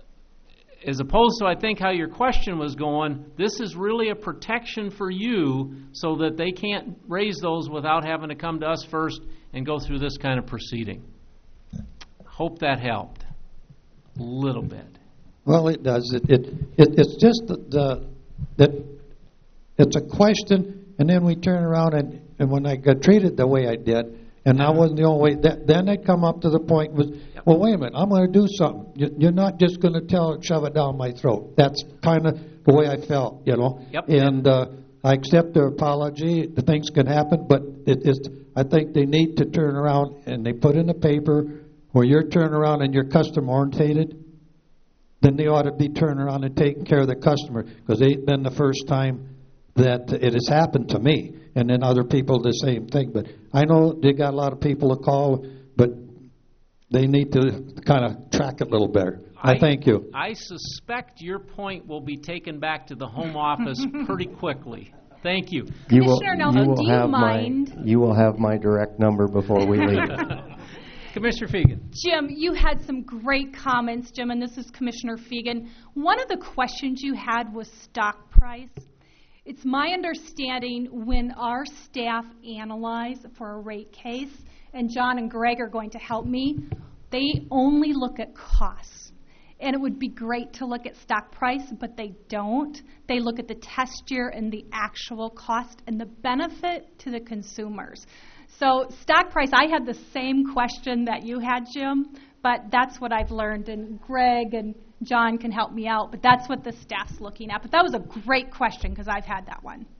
as opposed to, I think, how your question was going, this is really a protection for you so that they can't raise those without having to come to us first and go through this kind of proceeding. Hope that helped a little bit. Well, it does. It's just that it's a question, and then we turn around and when I got treated the way I did, and I wasn't the only way, then they come up to the point was, well, wait a minute, I'm going to do something. You're not just going to shove it down my throat. That's kind of the way I felt, you know. Yep. And I accept their apology. The things can happen, but I think they need to turn around and they put in the paper where you're turning around and you're customer orientated. Then they ought to be turning around and taking care of the customer, because it ain't been the first time that it has happened to me, and then other people the same thing. But I know they got a lot of people to call, but they need to kind of track it a little better. I thank you. I suspect your point will be taken back to the home office pretty quickly. Thank you. Commissioner Nelson, do you mind? You will have my direct number before we leave. Commissioner Fegan. Jim, you had some great comments, Jim, and this is Commissioner Fegan. One of the questions you had was stock price. It's my understanding when our staff analyze for a rate case, and John and Greg are going to help me, they only look at costs. And it would be great to look at stock price, but they don't. They look at the test year and the actual cost and the benefit to the consumers. So stock price, I had the same question that you had, Jim, but that's what I've learned, and Greg and John can help me out, but that's what the staff's looking at. But that was a great question, because I've had that one.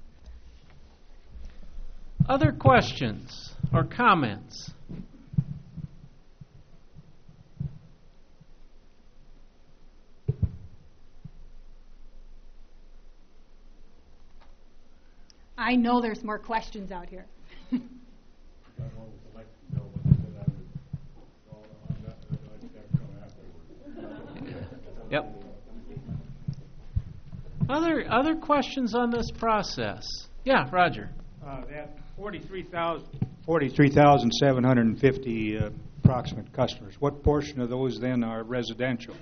Other questions or comments? I know there's more questions out here. Yep. Other questions on this process? Yeah, Roger. That 43,750 approximate customers, what portion of those then are residential?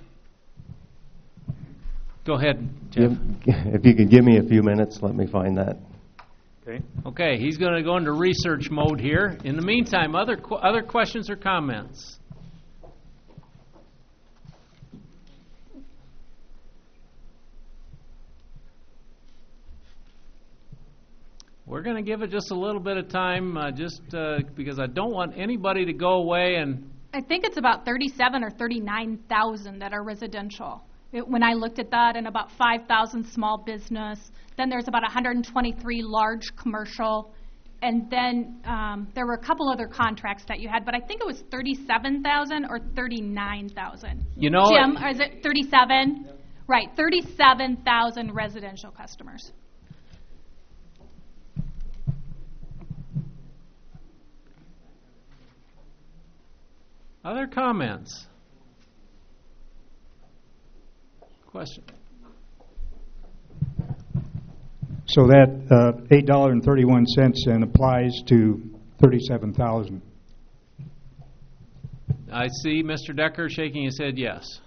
Go ahead, Jeff. If you could give me a few minutes, let me find that. Okay, he's going to go into research mode here. In the meantime, other questions or comments? We're going to give it just a little bit of time, because I don't want anybody to go away and... I think it's about 37 or 39,000 that are residential. When I looked at that, and about 5,000 small business. Then there's about 123 large commercial. And then there were a couple other contracts that you had, but I think it was 37,000 or 39,000. You know, Jim, is it 37? Yep. Right, 37,000 residential customers. Other comments? Question? So that $8.31 then applies to 37,000. I see Mr. Decker shaking his head yes.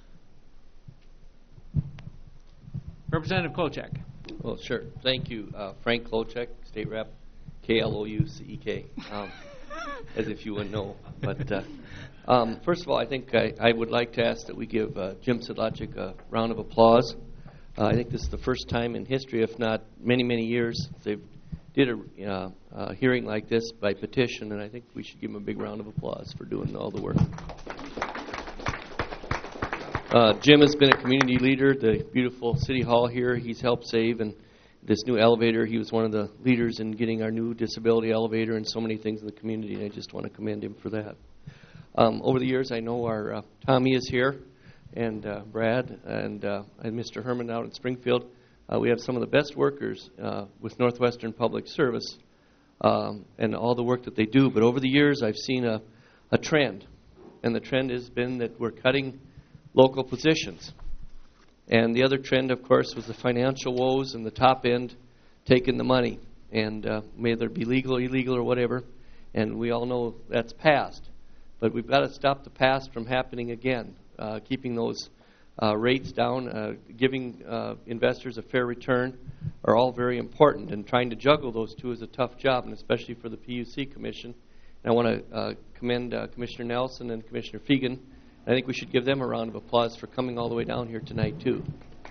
Representative Klochek. Well, sure. Thank you. Frank Klochek, State Rep, K-L-O-U-C-E-K, as if you wouldn't know. But first of all, I think I would like to ask that we give Jim Sedlacek a round of applause. I think this is the first time in history, if not many, many years, they did a hearing like this by petition, and I think we should give him a big round of applause for doing all the work. Jim has been a community leader, the beautiful City Hall here. He's helped save, and this new elevator, he was one of the leaders in getting our new disability elevator and so many things in the community, and I just want to commend him for that. Over the years, I know our Tommy is here, and Brad, and Mr. Herman out in Springfield. We have some of the best workers with Northwestern Public Service and all the work that they do. But over the years, I've seen a trend, and the trend has been that we're cutting local positions. And the other trend, of course, was the financial woes and the top end taking the money. And may there be legal, illegal, or whatever. And we all know that's past. But we've got to stop the past from happening again. Keeping those rates down, giving investors a fair return are all very important. And trying to juggle those two is a tough job, and especially for the PUC Commission. And I want to commend Commissioner Nelson and Commissioner Fegan. I think we should give them a round of applause for coming all the way down here tonight, too.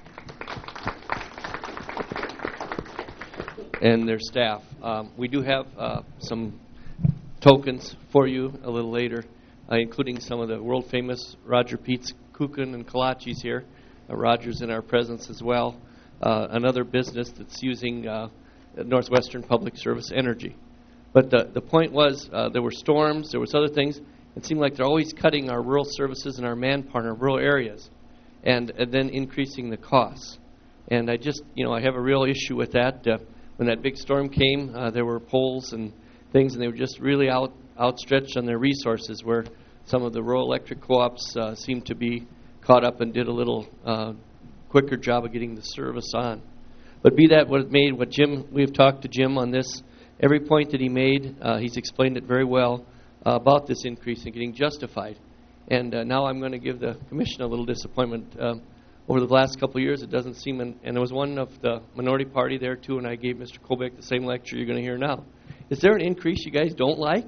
And their staff. We do have some tokens for you a little later, including some of the world-famous Roger Pete's Kuchen and Kolaches here. Roger's in our presence as well. Another business that's using Northwestern Public Service energy. But the point was there were storms, there was other things. It seemed like they're always cutting our rural services and our manpower in our rural areas and then increasing the costs. And I just, I have a real issue with that. When that big storm came, there were poles and things, and they were just really outstretched on their resources, where some of the rural electric co-ops seemed to be caught up and did a little quicker job of getting the service on. But be that what it may, we've talked to Jim on this. Every point that he made, he's explained it very well about this increase and getting justified. And now I'm going to give the commission a little disappointment. Over the last couple of years, it doesn't seem, and there was one of the minority party there too, and I gave Mr. Kobach the same lecture you're going to hear now. Is there an increase you guys don't like?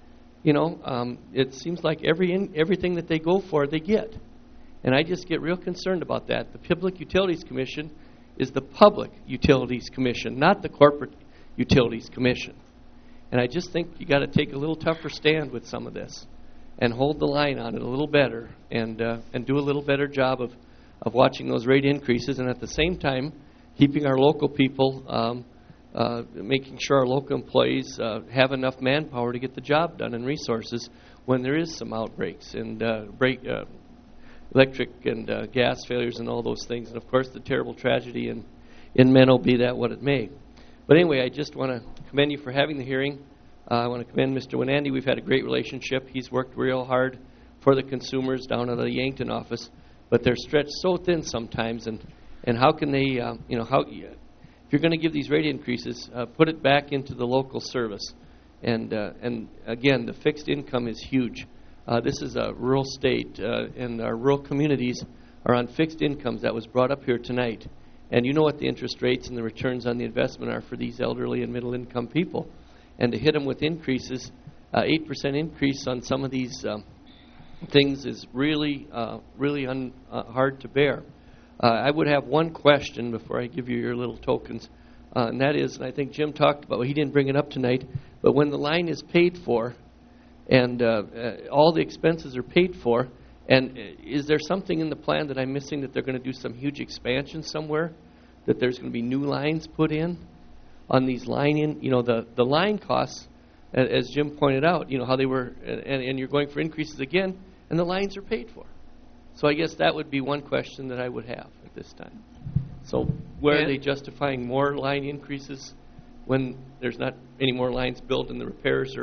It seems like everything that they go for, they get. And I just get real concerned about that. The Public Utilities Commission is the Public Utilities Commission, not the Corporate Utilities Commission. And I just think you got to take a little tougher stand with some of this and hold the line on it a little better and do a little better job of watching those rate increases, and at the same time keeping our local people, making sure our local employees have enough manpower to get the job done and resources when there is some outbreaks and electric and gas failures and all those things. And, of course, the terrible tragedy in Menno, be that what it may. But anyway, I just want to commend you for having the hearing. I want to commend Mr. Winandy. We've had a great relationship. He's worked real hard for the consumers down at the Yankton office, but they're stretched so thin sometimes. And how can they, if you're going to give these rate increases, put it back into the local service. And again, the fixed income is huge. This is a rural state, and our rural communities are on fixed incomes. That was brought up here tonight. And you know what the interest rates and the returns on the investment are for these elderly and middle-income people. And to hit them with increases, 8% increase on some of these things is really hard to bear. I would have one question before I give you your little tokens, and that is, and I think Jim talked about, he didn't bring it up tonight, but when the line is paid for and all the expenses are paid for, and is there something in the plan that I'm missing, that they're going to do some huge expansion somewhere, that there's going to be new lines put in on these the line costs, as Jim pointed out, how they were, and you're going for increases again, and the lines are paid for. So I guess that would be one question that I would have at this time. So where are they justifying more line increases when there's not any more lines built and the repairs are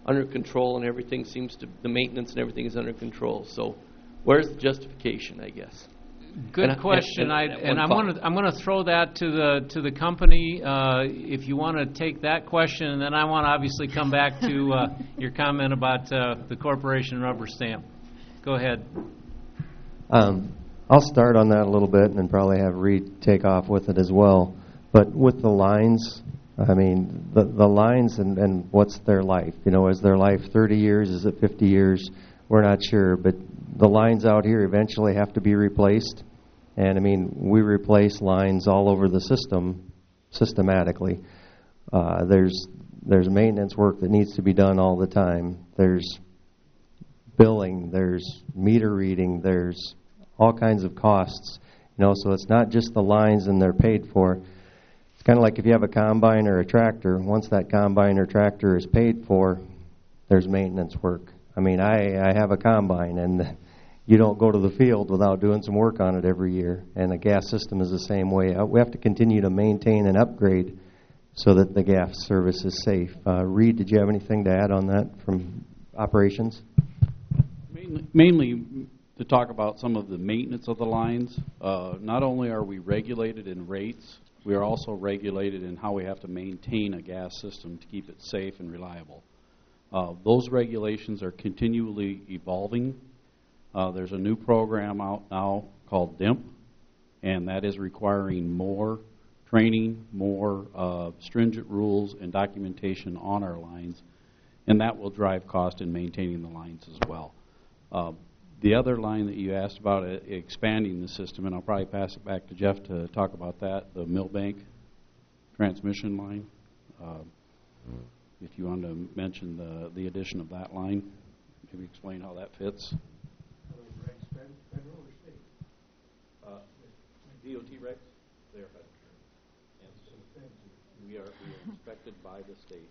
under control and everything seems to, the maintenance and everything is under control. So where's the justification, I guess? Good question. I'm going to throw that to the company. If you want to take that question, and then I want to obviously come back to your comment about the corporation rubber stamp. Go ahead. I'll start on that a little bit, and then probably have Reed take off with it as well. But with the lines, I mean, the lines and what's their life? You know, is their life 30 years? Is it 50 years? We're not sure, but the lines out here eventually have to be replaced. And, I mean, we replace lines all over the system systematically. There's maintenance work that needs to be done all the time. There's billing. There's meter reading. There's all kinds of costs. You know, so it's not just the lines and they're paid for. It's kind of like if you have a combine or a tractor. Once that combine or tractor is paid for, there's maintenance work. I mean, I have a combine, and you don't go to the field without doing some work on it every year. And the gas system is the same way. We have to continue to maintain and upgrade so that the gas service is safe. Reed, did you have anything to add on that from operations? Mainly to talk about some of the maintenance of the lines. Not only are we regulated in rates, we are also regulated in how we have to maintain a gas system to keep it safe and reliable. Those regulations are continually evolving. There's a new program out now called DIMP, and that is requiring more training, more stringent rules and documentation on our lines, and that will drive cost in maintaining the lines as well. The other line that you asked about, expanding the system, and I'll probably pass it back to Jeff to talk about that, the Millbank transmission line. If you want to mention the addition of that line, maybe explain how that fits. Federal or state? DOT regs, they're federal. And we are inspected by the state.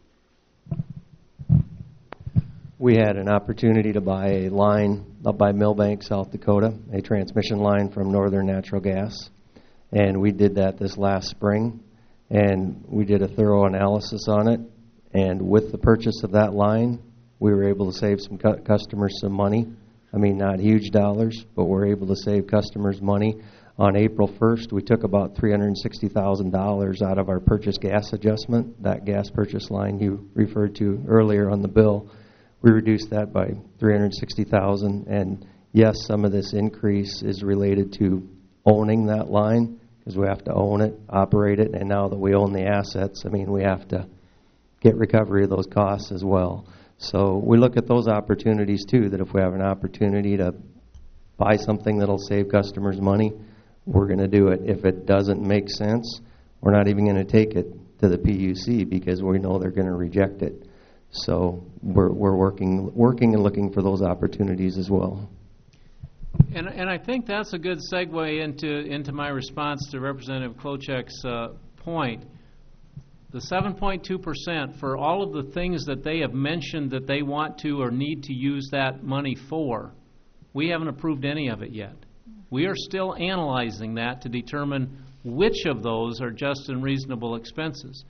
We had an opportunity to buy a line up by Millbank, South Dakota, a transmission line from Northern Natural Gas. And we did that this last spring, and we did a thorough analysis on it. And with the purchase of that line, we were able to save some customers some money. I mean, not huge dollars, but we're able to save customers money. On April 1st, we took about $360,000 out of our purchase gas adjustment, that gas purchase line you referred to earlier on the bill. We reduced that by $360,000, and yes, some of this increase is related to owning that line, because we have to own it, operate it, and now that we own the assets, I mean, we have to get recovery of those costs as well. So we look at those opportunities too, that if we have an opportunity to buy something that'll save customers money, we're going to do it. If it doesn't make sense, we're not even going to take it to the PUC because we know they're going to reject it. So we're working and looking for those opportunities as well. And I think that's a good segue into my response to Representative Klochek's point. The 7.2% for all of the things that they have mentioned that they want to or need to use that money for, we haven't approved any of it yet. We are still analyzing that to determine which of those are just and reasonable expenses.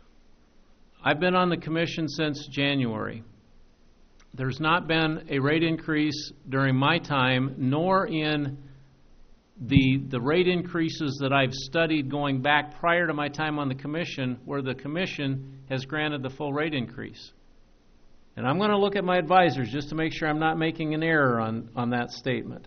I've been on the commission since January. There's not been a rate increase during my time, nor in the rate increases that I've studied going back prior to my time on the commission, where the commission has granted the full rate increase. And I'm going to look at my advisors just to make sure I'm not making an error on that statement.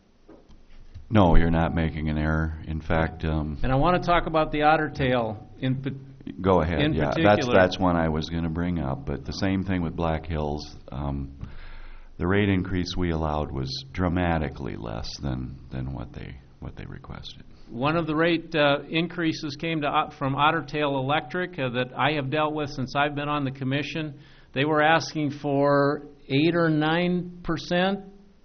No, you're not making an error. In fact, and I want to talk about the Otter Tail go ahead. In yeah, particular. that's one I was going to bring up. But the same thing with Black Hills. The rate increase we allowed was dramatically less than what they requested. One of the rate increases came from Otter Tail Electric that I have dealt with since I've been on the commission. They were asking for 8 or 9%.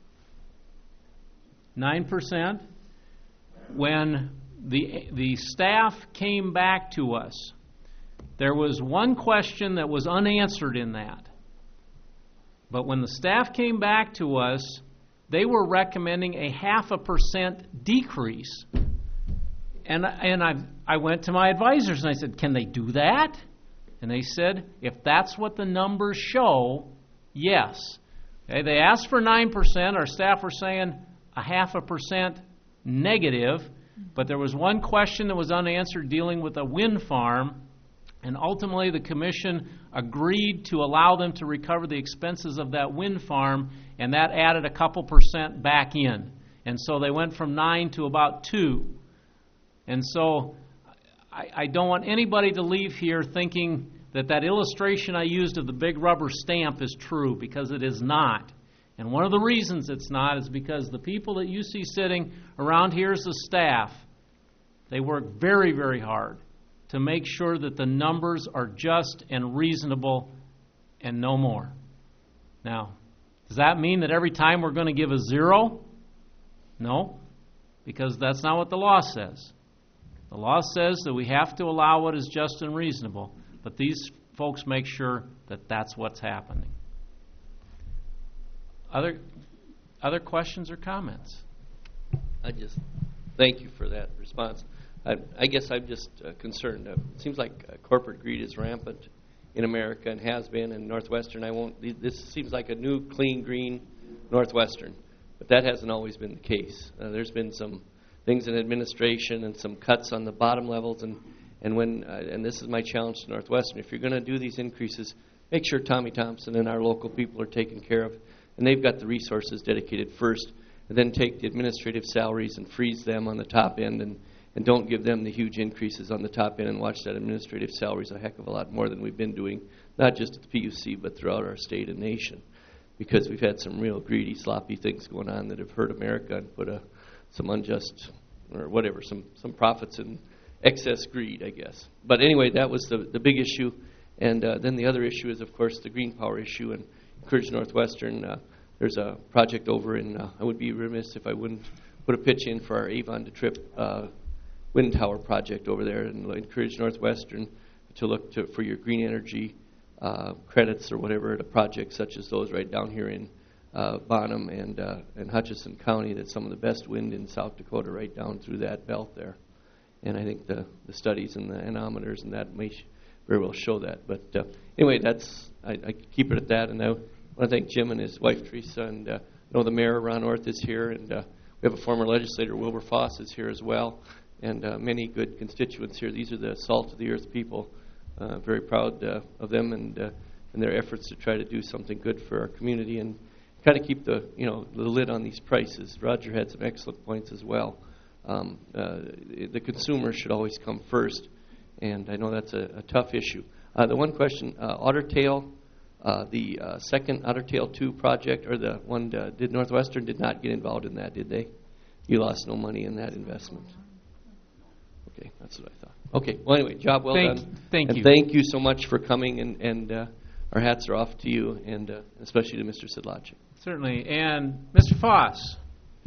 9%. When the staff came back to us, there was one question that was unanswered in that. But when the staff came back to us, they were recommending a 0.5% decrease. And I went to my advisors and I said, can they do that? And they said, if that's what the numbers show, Yes. Okay, they asked for 9%. Our staff were saying 0.5% negative, but there was one question that was unanswered dealing with a wind farm, and ultimately the commission agreed to allow them to recover the expenses of that wind farm, and that added a couple percent back in. And so they went from 9 to about 2. And so I don't want anybody to leave here thinking that illustration I used of the big rubber stamp is true, because it is not. And one of the reasons it's not is because the people that you see sitting around here as the staff, they work very, very hard to make sure that the numbers are just and reasonable and no more. Now, does that mean that every time we're going to give a 0? No, because that's not what the law says. The law says that we have to allow what is just and reasonable, but these folks make sure that that's what's happening. Other questions or comments? I just thank you for that response. I guess I'm just concerned. It seems like corporate greed is rampant in America and has been in Northwestern. This seems like a new, clean, green Northwestern, but that hasn't always been the case. There's been some things in administration and some cuts on the bottom levels, and this is my challenge to Northwestern. If you're going to do these increases, make sure Tommy Thompson and our local people are taken care of, and they've got the resources dedicated first, and then take the administrative salaries and freeze them on the top end, and don't give them the huge increases on the top end, and watch that administrative salaries a heck of a lot more than we've been doing, not just at the PUC, but throughout our state and nation, because we've had some real greedy, sloppy things going on that have hurt America and put some unjust, or whatever, some profits in excess greed, I guess. But anyway, that was the big issue. And then the other issue is, of course, the green power issue. And encourage Northwestern, there's a project over in, I would be remiss if I wouldn't put a pitch in for our Avon to Trip wind tower project over there, and encourage Northwestern to look for your green energy credits or whatever at a project such as those right down here in Bonham and Hutchinson County. That's some of the best wind in South Dakota, right down through that belt there. And I think the studies and the anemometers and that may very well show that. But anyway, I keep it at that. And I want to thank Jim and his wife Teresa, and I know the mayor Ron Orth is here, and we have a former legislator, Wilbur Foss, is here as well, and many good constituents here. These are the salt of the earth people. Very proud of them and their efforts to try to do something good for our community and kind of keep the lid on these prices. Roger had some excellent points as well. The consumer should always come first, and I know that's a tough issue. The one question, Otter Tail, the second Otter Tail 2 project, or the one did Northwestern did not get involved in that, did they? You lost no money in that investment. Okay, that's what I thought. Okay, well anyway, job well done. Thank you. Thank you so much for coming, and our hats are off to you, and especially to Mr. Sidlacek. Certainly. And Mr. Foss.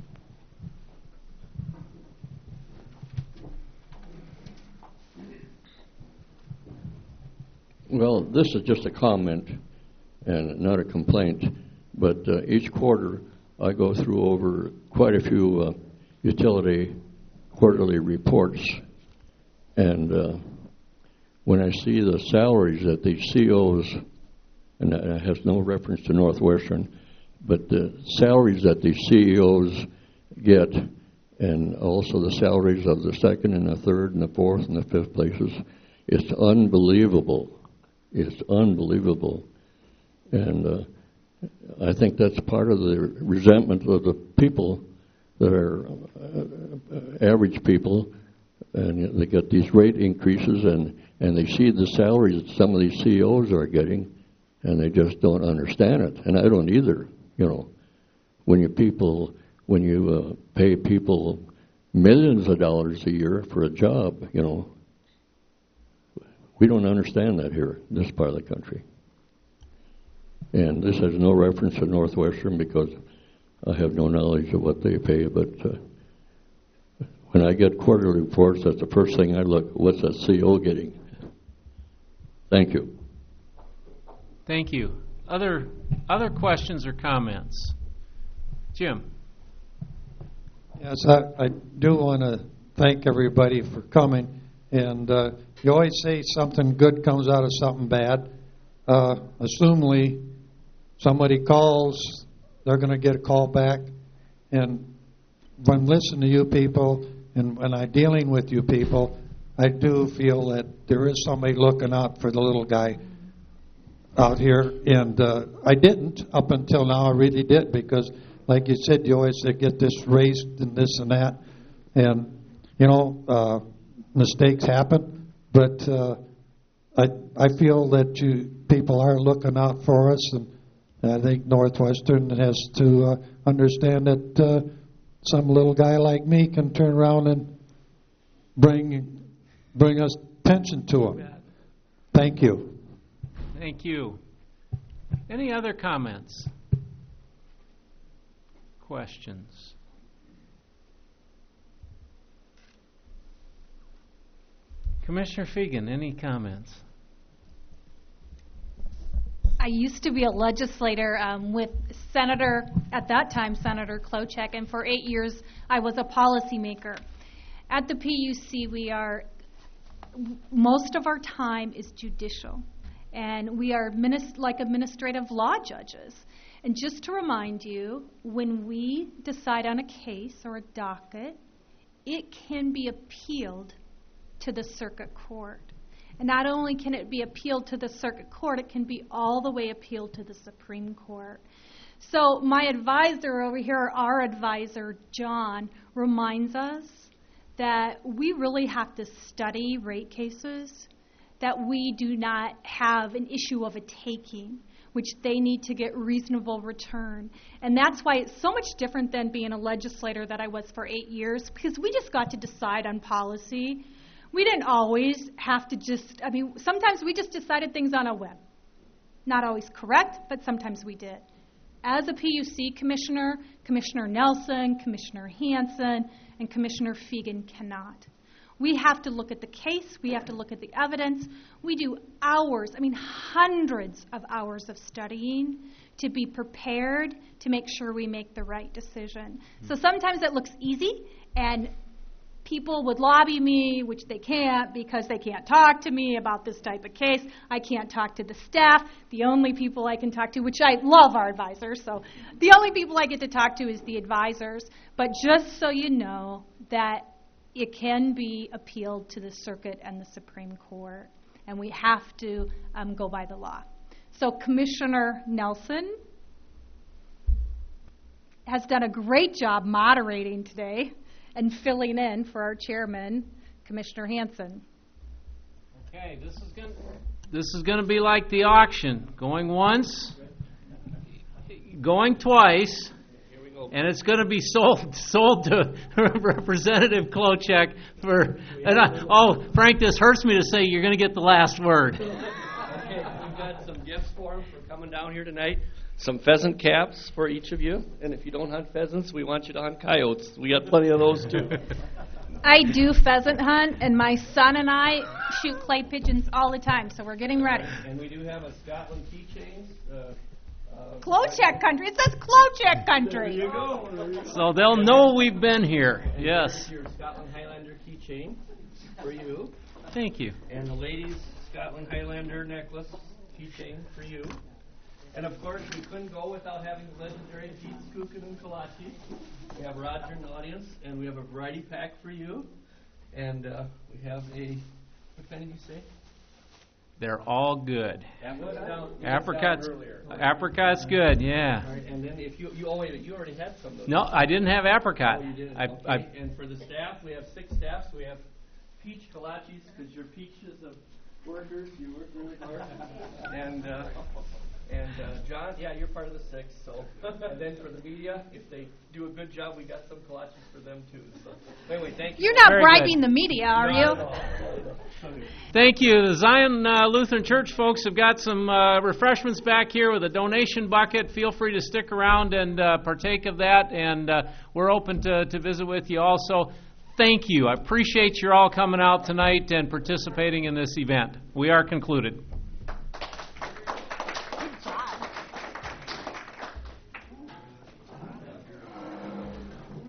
Well, this is just a comment and not a complaint, but each quarter I go through over quite a few utility quarterly reports, and when I see the salaries that the COs, and that has no reference to Northwestern, but the salaries that the CEOs get, and also the salaries of the second and the third and the fourth and the fifth places, it's unbelievable. It's unbelievable. And I think that's part of the resentment of the people that are average people, and they get these rate increases, and they see the salaries that some of these CEOs are getting, and they just don't understand it. And I don't either. When you pay people millions of dollars a year for a job, we don't understand that here in this part of the country. And this has no reference to Northwestern because I have no knowledge of what they pay, but when I get quarterly reports, that's the first thing I look, what's that CO getting? Thank you. Thank you. Other questions or comments? Jim. Yes, I do want to thank everybody for coming. And you always say something good comes out of something bad. Assumingly, somebody calls, they're going to get a call back. And when listening to you people and when I'm dealing with you people, I do feel that there is somebody looking out for the little guy out here. And I didn't up until now. I really did, because like you said, you always get this raised and this and that. And, mistakes happen. But I feel that you people are looking out for us. And I think Northwestern has to understand that some little guy like me can turn around and bring us attention to him. Thank you. Thank you. Any other comments? Questions? Commissioner Fegan, any comments? I used to be a legislator with at that time, Senator Klobuchar, and for 8 years I was a policymaker. At the PUC, most of our time is judicial, and we are like administrative law judges. And just to remind you, when we decide on a case or a docket, it can be appealed to the circuit court. And not only can it be appealed to the circuit court, it can be all the way appealed to the Supreme Court. So my advisor over here, our advisor, John, reminds us that we really have to study rate cases, that we do not have an issue of a taking, which they need to get reasonable return. And that's why it's so much different than being a legislator that I was for 8 years, because we just got to decide on policy. We didn't always have to sometimes we just decided things on a whim. Not always correct, but sometimes we did. As a PUC commissioner, Commissioner Nelson, Commissioner Hansen, and Commissioner Fegan cannot. We have to look at the case. We have to look at the evidence. We do hundreds of hours of studying to be prepared to make sure we make the right decision. So sometimes it looks easy, and people would lobby me, which they can't because they can't talk to me about this type of case. I can't talk to the staff. The only people I can talk to, which I love our advisors, so the only people I get to talk to is the advisors. But just so you know that it can be appealed to the circuit and the Supreme Court, and we have to go by the law. So Commissioner Nelson has done a great job moderating today and filling in for our chairman, Commissioner Hansen. Okay, this is going to be like the auction, going once, going twice, and it's going to be sold to Representative Klobuchar for. Frank, this hurts me to say you're going to get the last word. Okay, we've got some gifts for him for coming down here tonight. Some pheasant caps for each of you, and if you don't hunt pheasants, we want you to hunt coyotes. We got plenty of those too. I do pheasant hunt, and my son and I shoot clay pigeons all the time, so we're getting ready. And we do have a Scotland keychain. Klobuchar country. It says Klobuchar country. There you go. So they'll know we've been here. And yes. Your Scotland Highlander keychain for you. Thank you. And the ladies' Scotland Highlander necklace keychain for you. And of course, we couldn't go without having the legendary Pete's Kukin and Kolache. We have Roger in the audience, and we have a variety pack for you. And we have what kind did you say? They're all good. Apricot's good, yeah. All right, and then if you already had some of those. No, I didn't have apricot. Oh, you didn't. Okay. And for the staff, we have 6 staffs. We have peach kolaches because you're peaches of workers. You work really hard. And John, yeah, you're part of the 6. So, and then for the media, if they do a good job, we got some kolaches for them too. So, anyway, thank you. You're not bribing the media, are you? Thank you. The Zion Lutheran Church folks have got some refreshments back here with a donation bucket. Feel free to stick around and partake of that, and we're open to visit with you also. Thank you. I appreciate you all coming out tonight and participating in this event. We are concluded.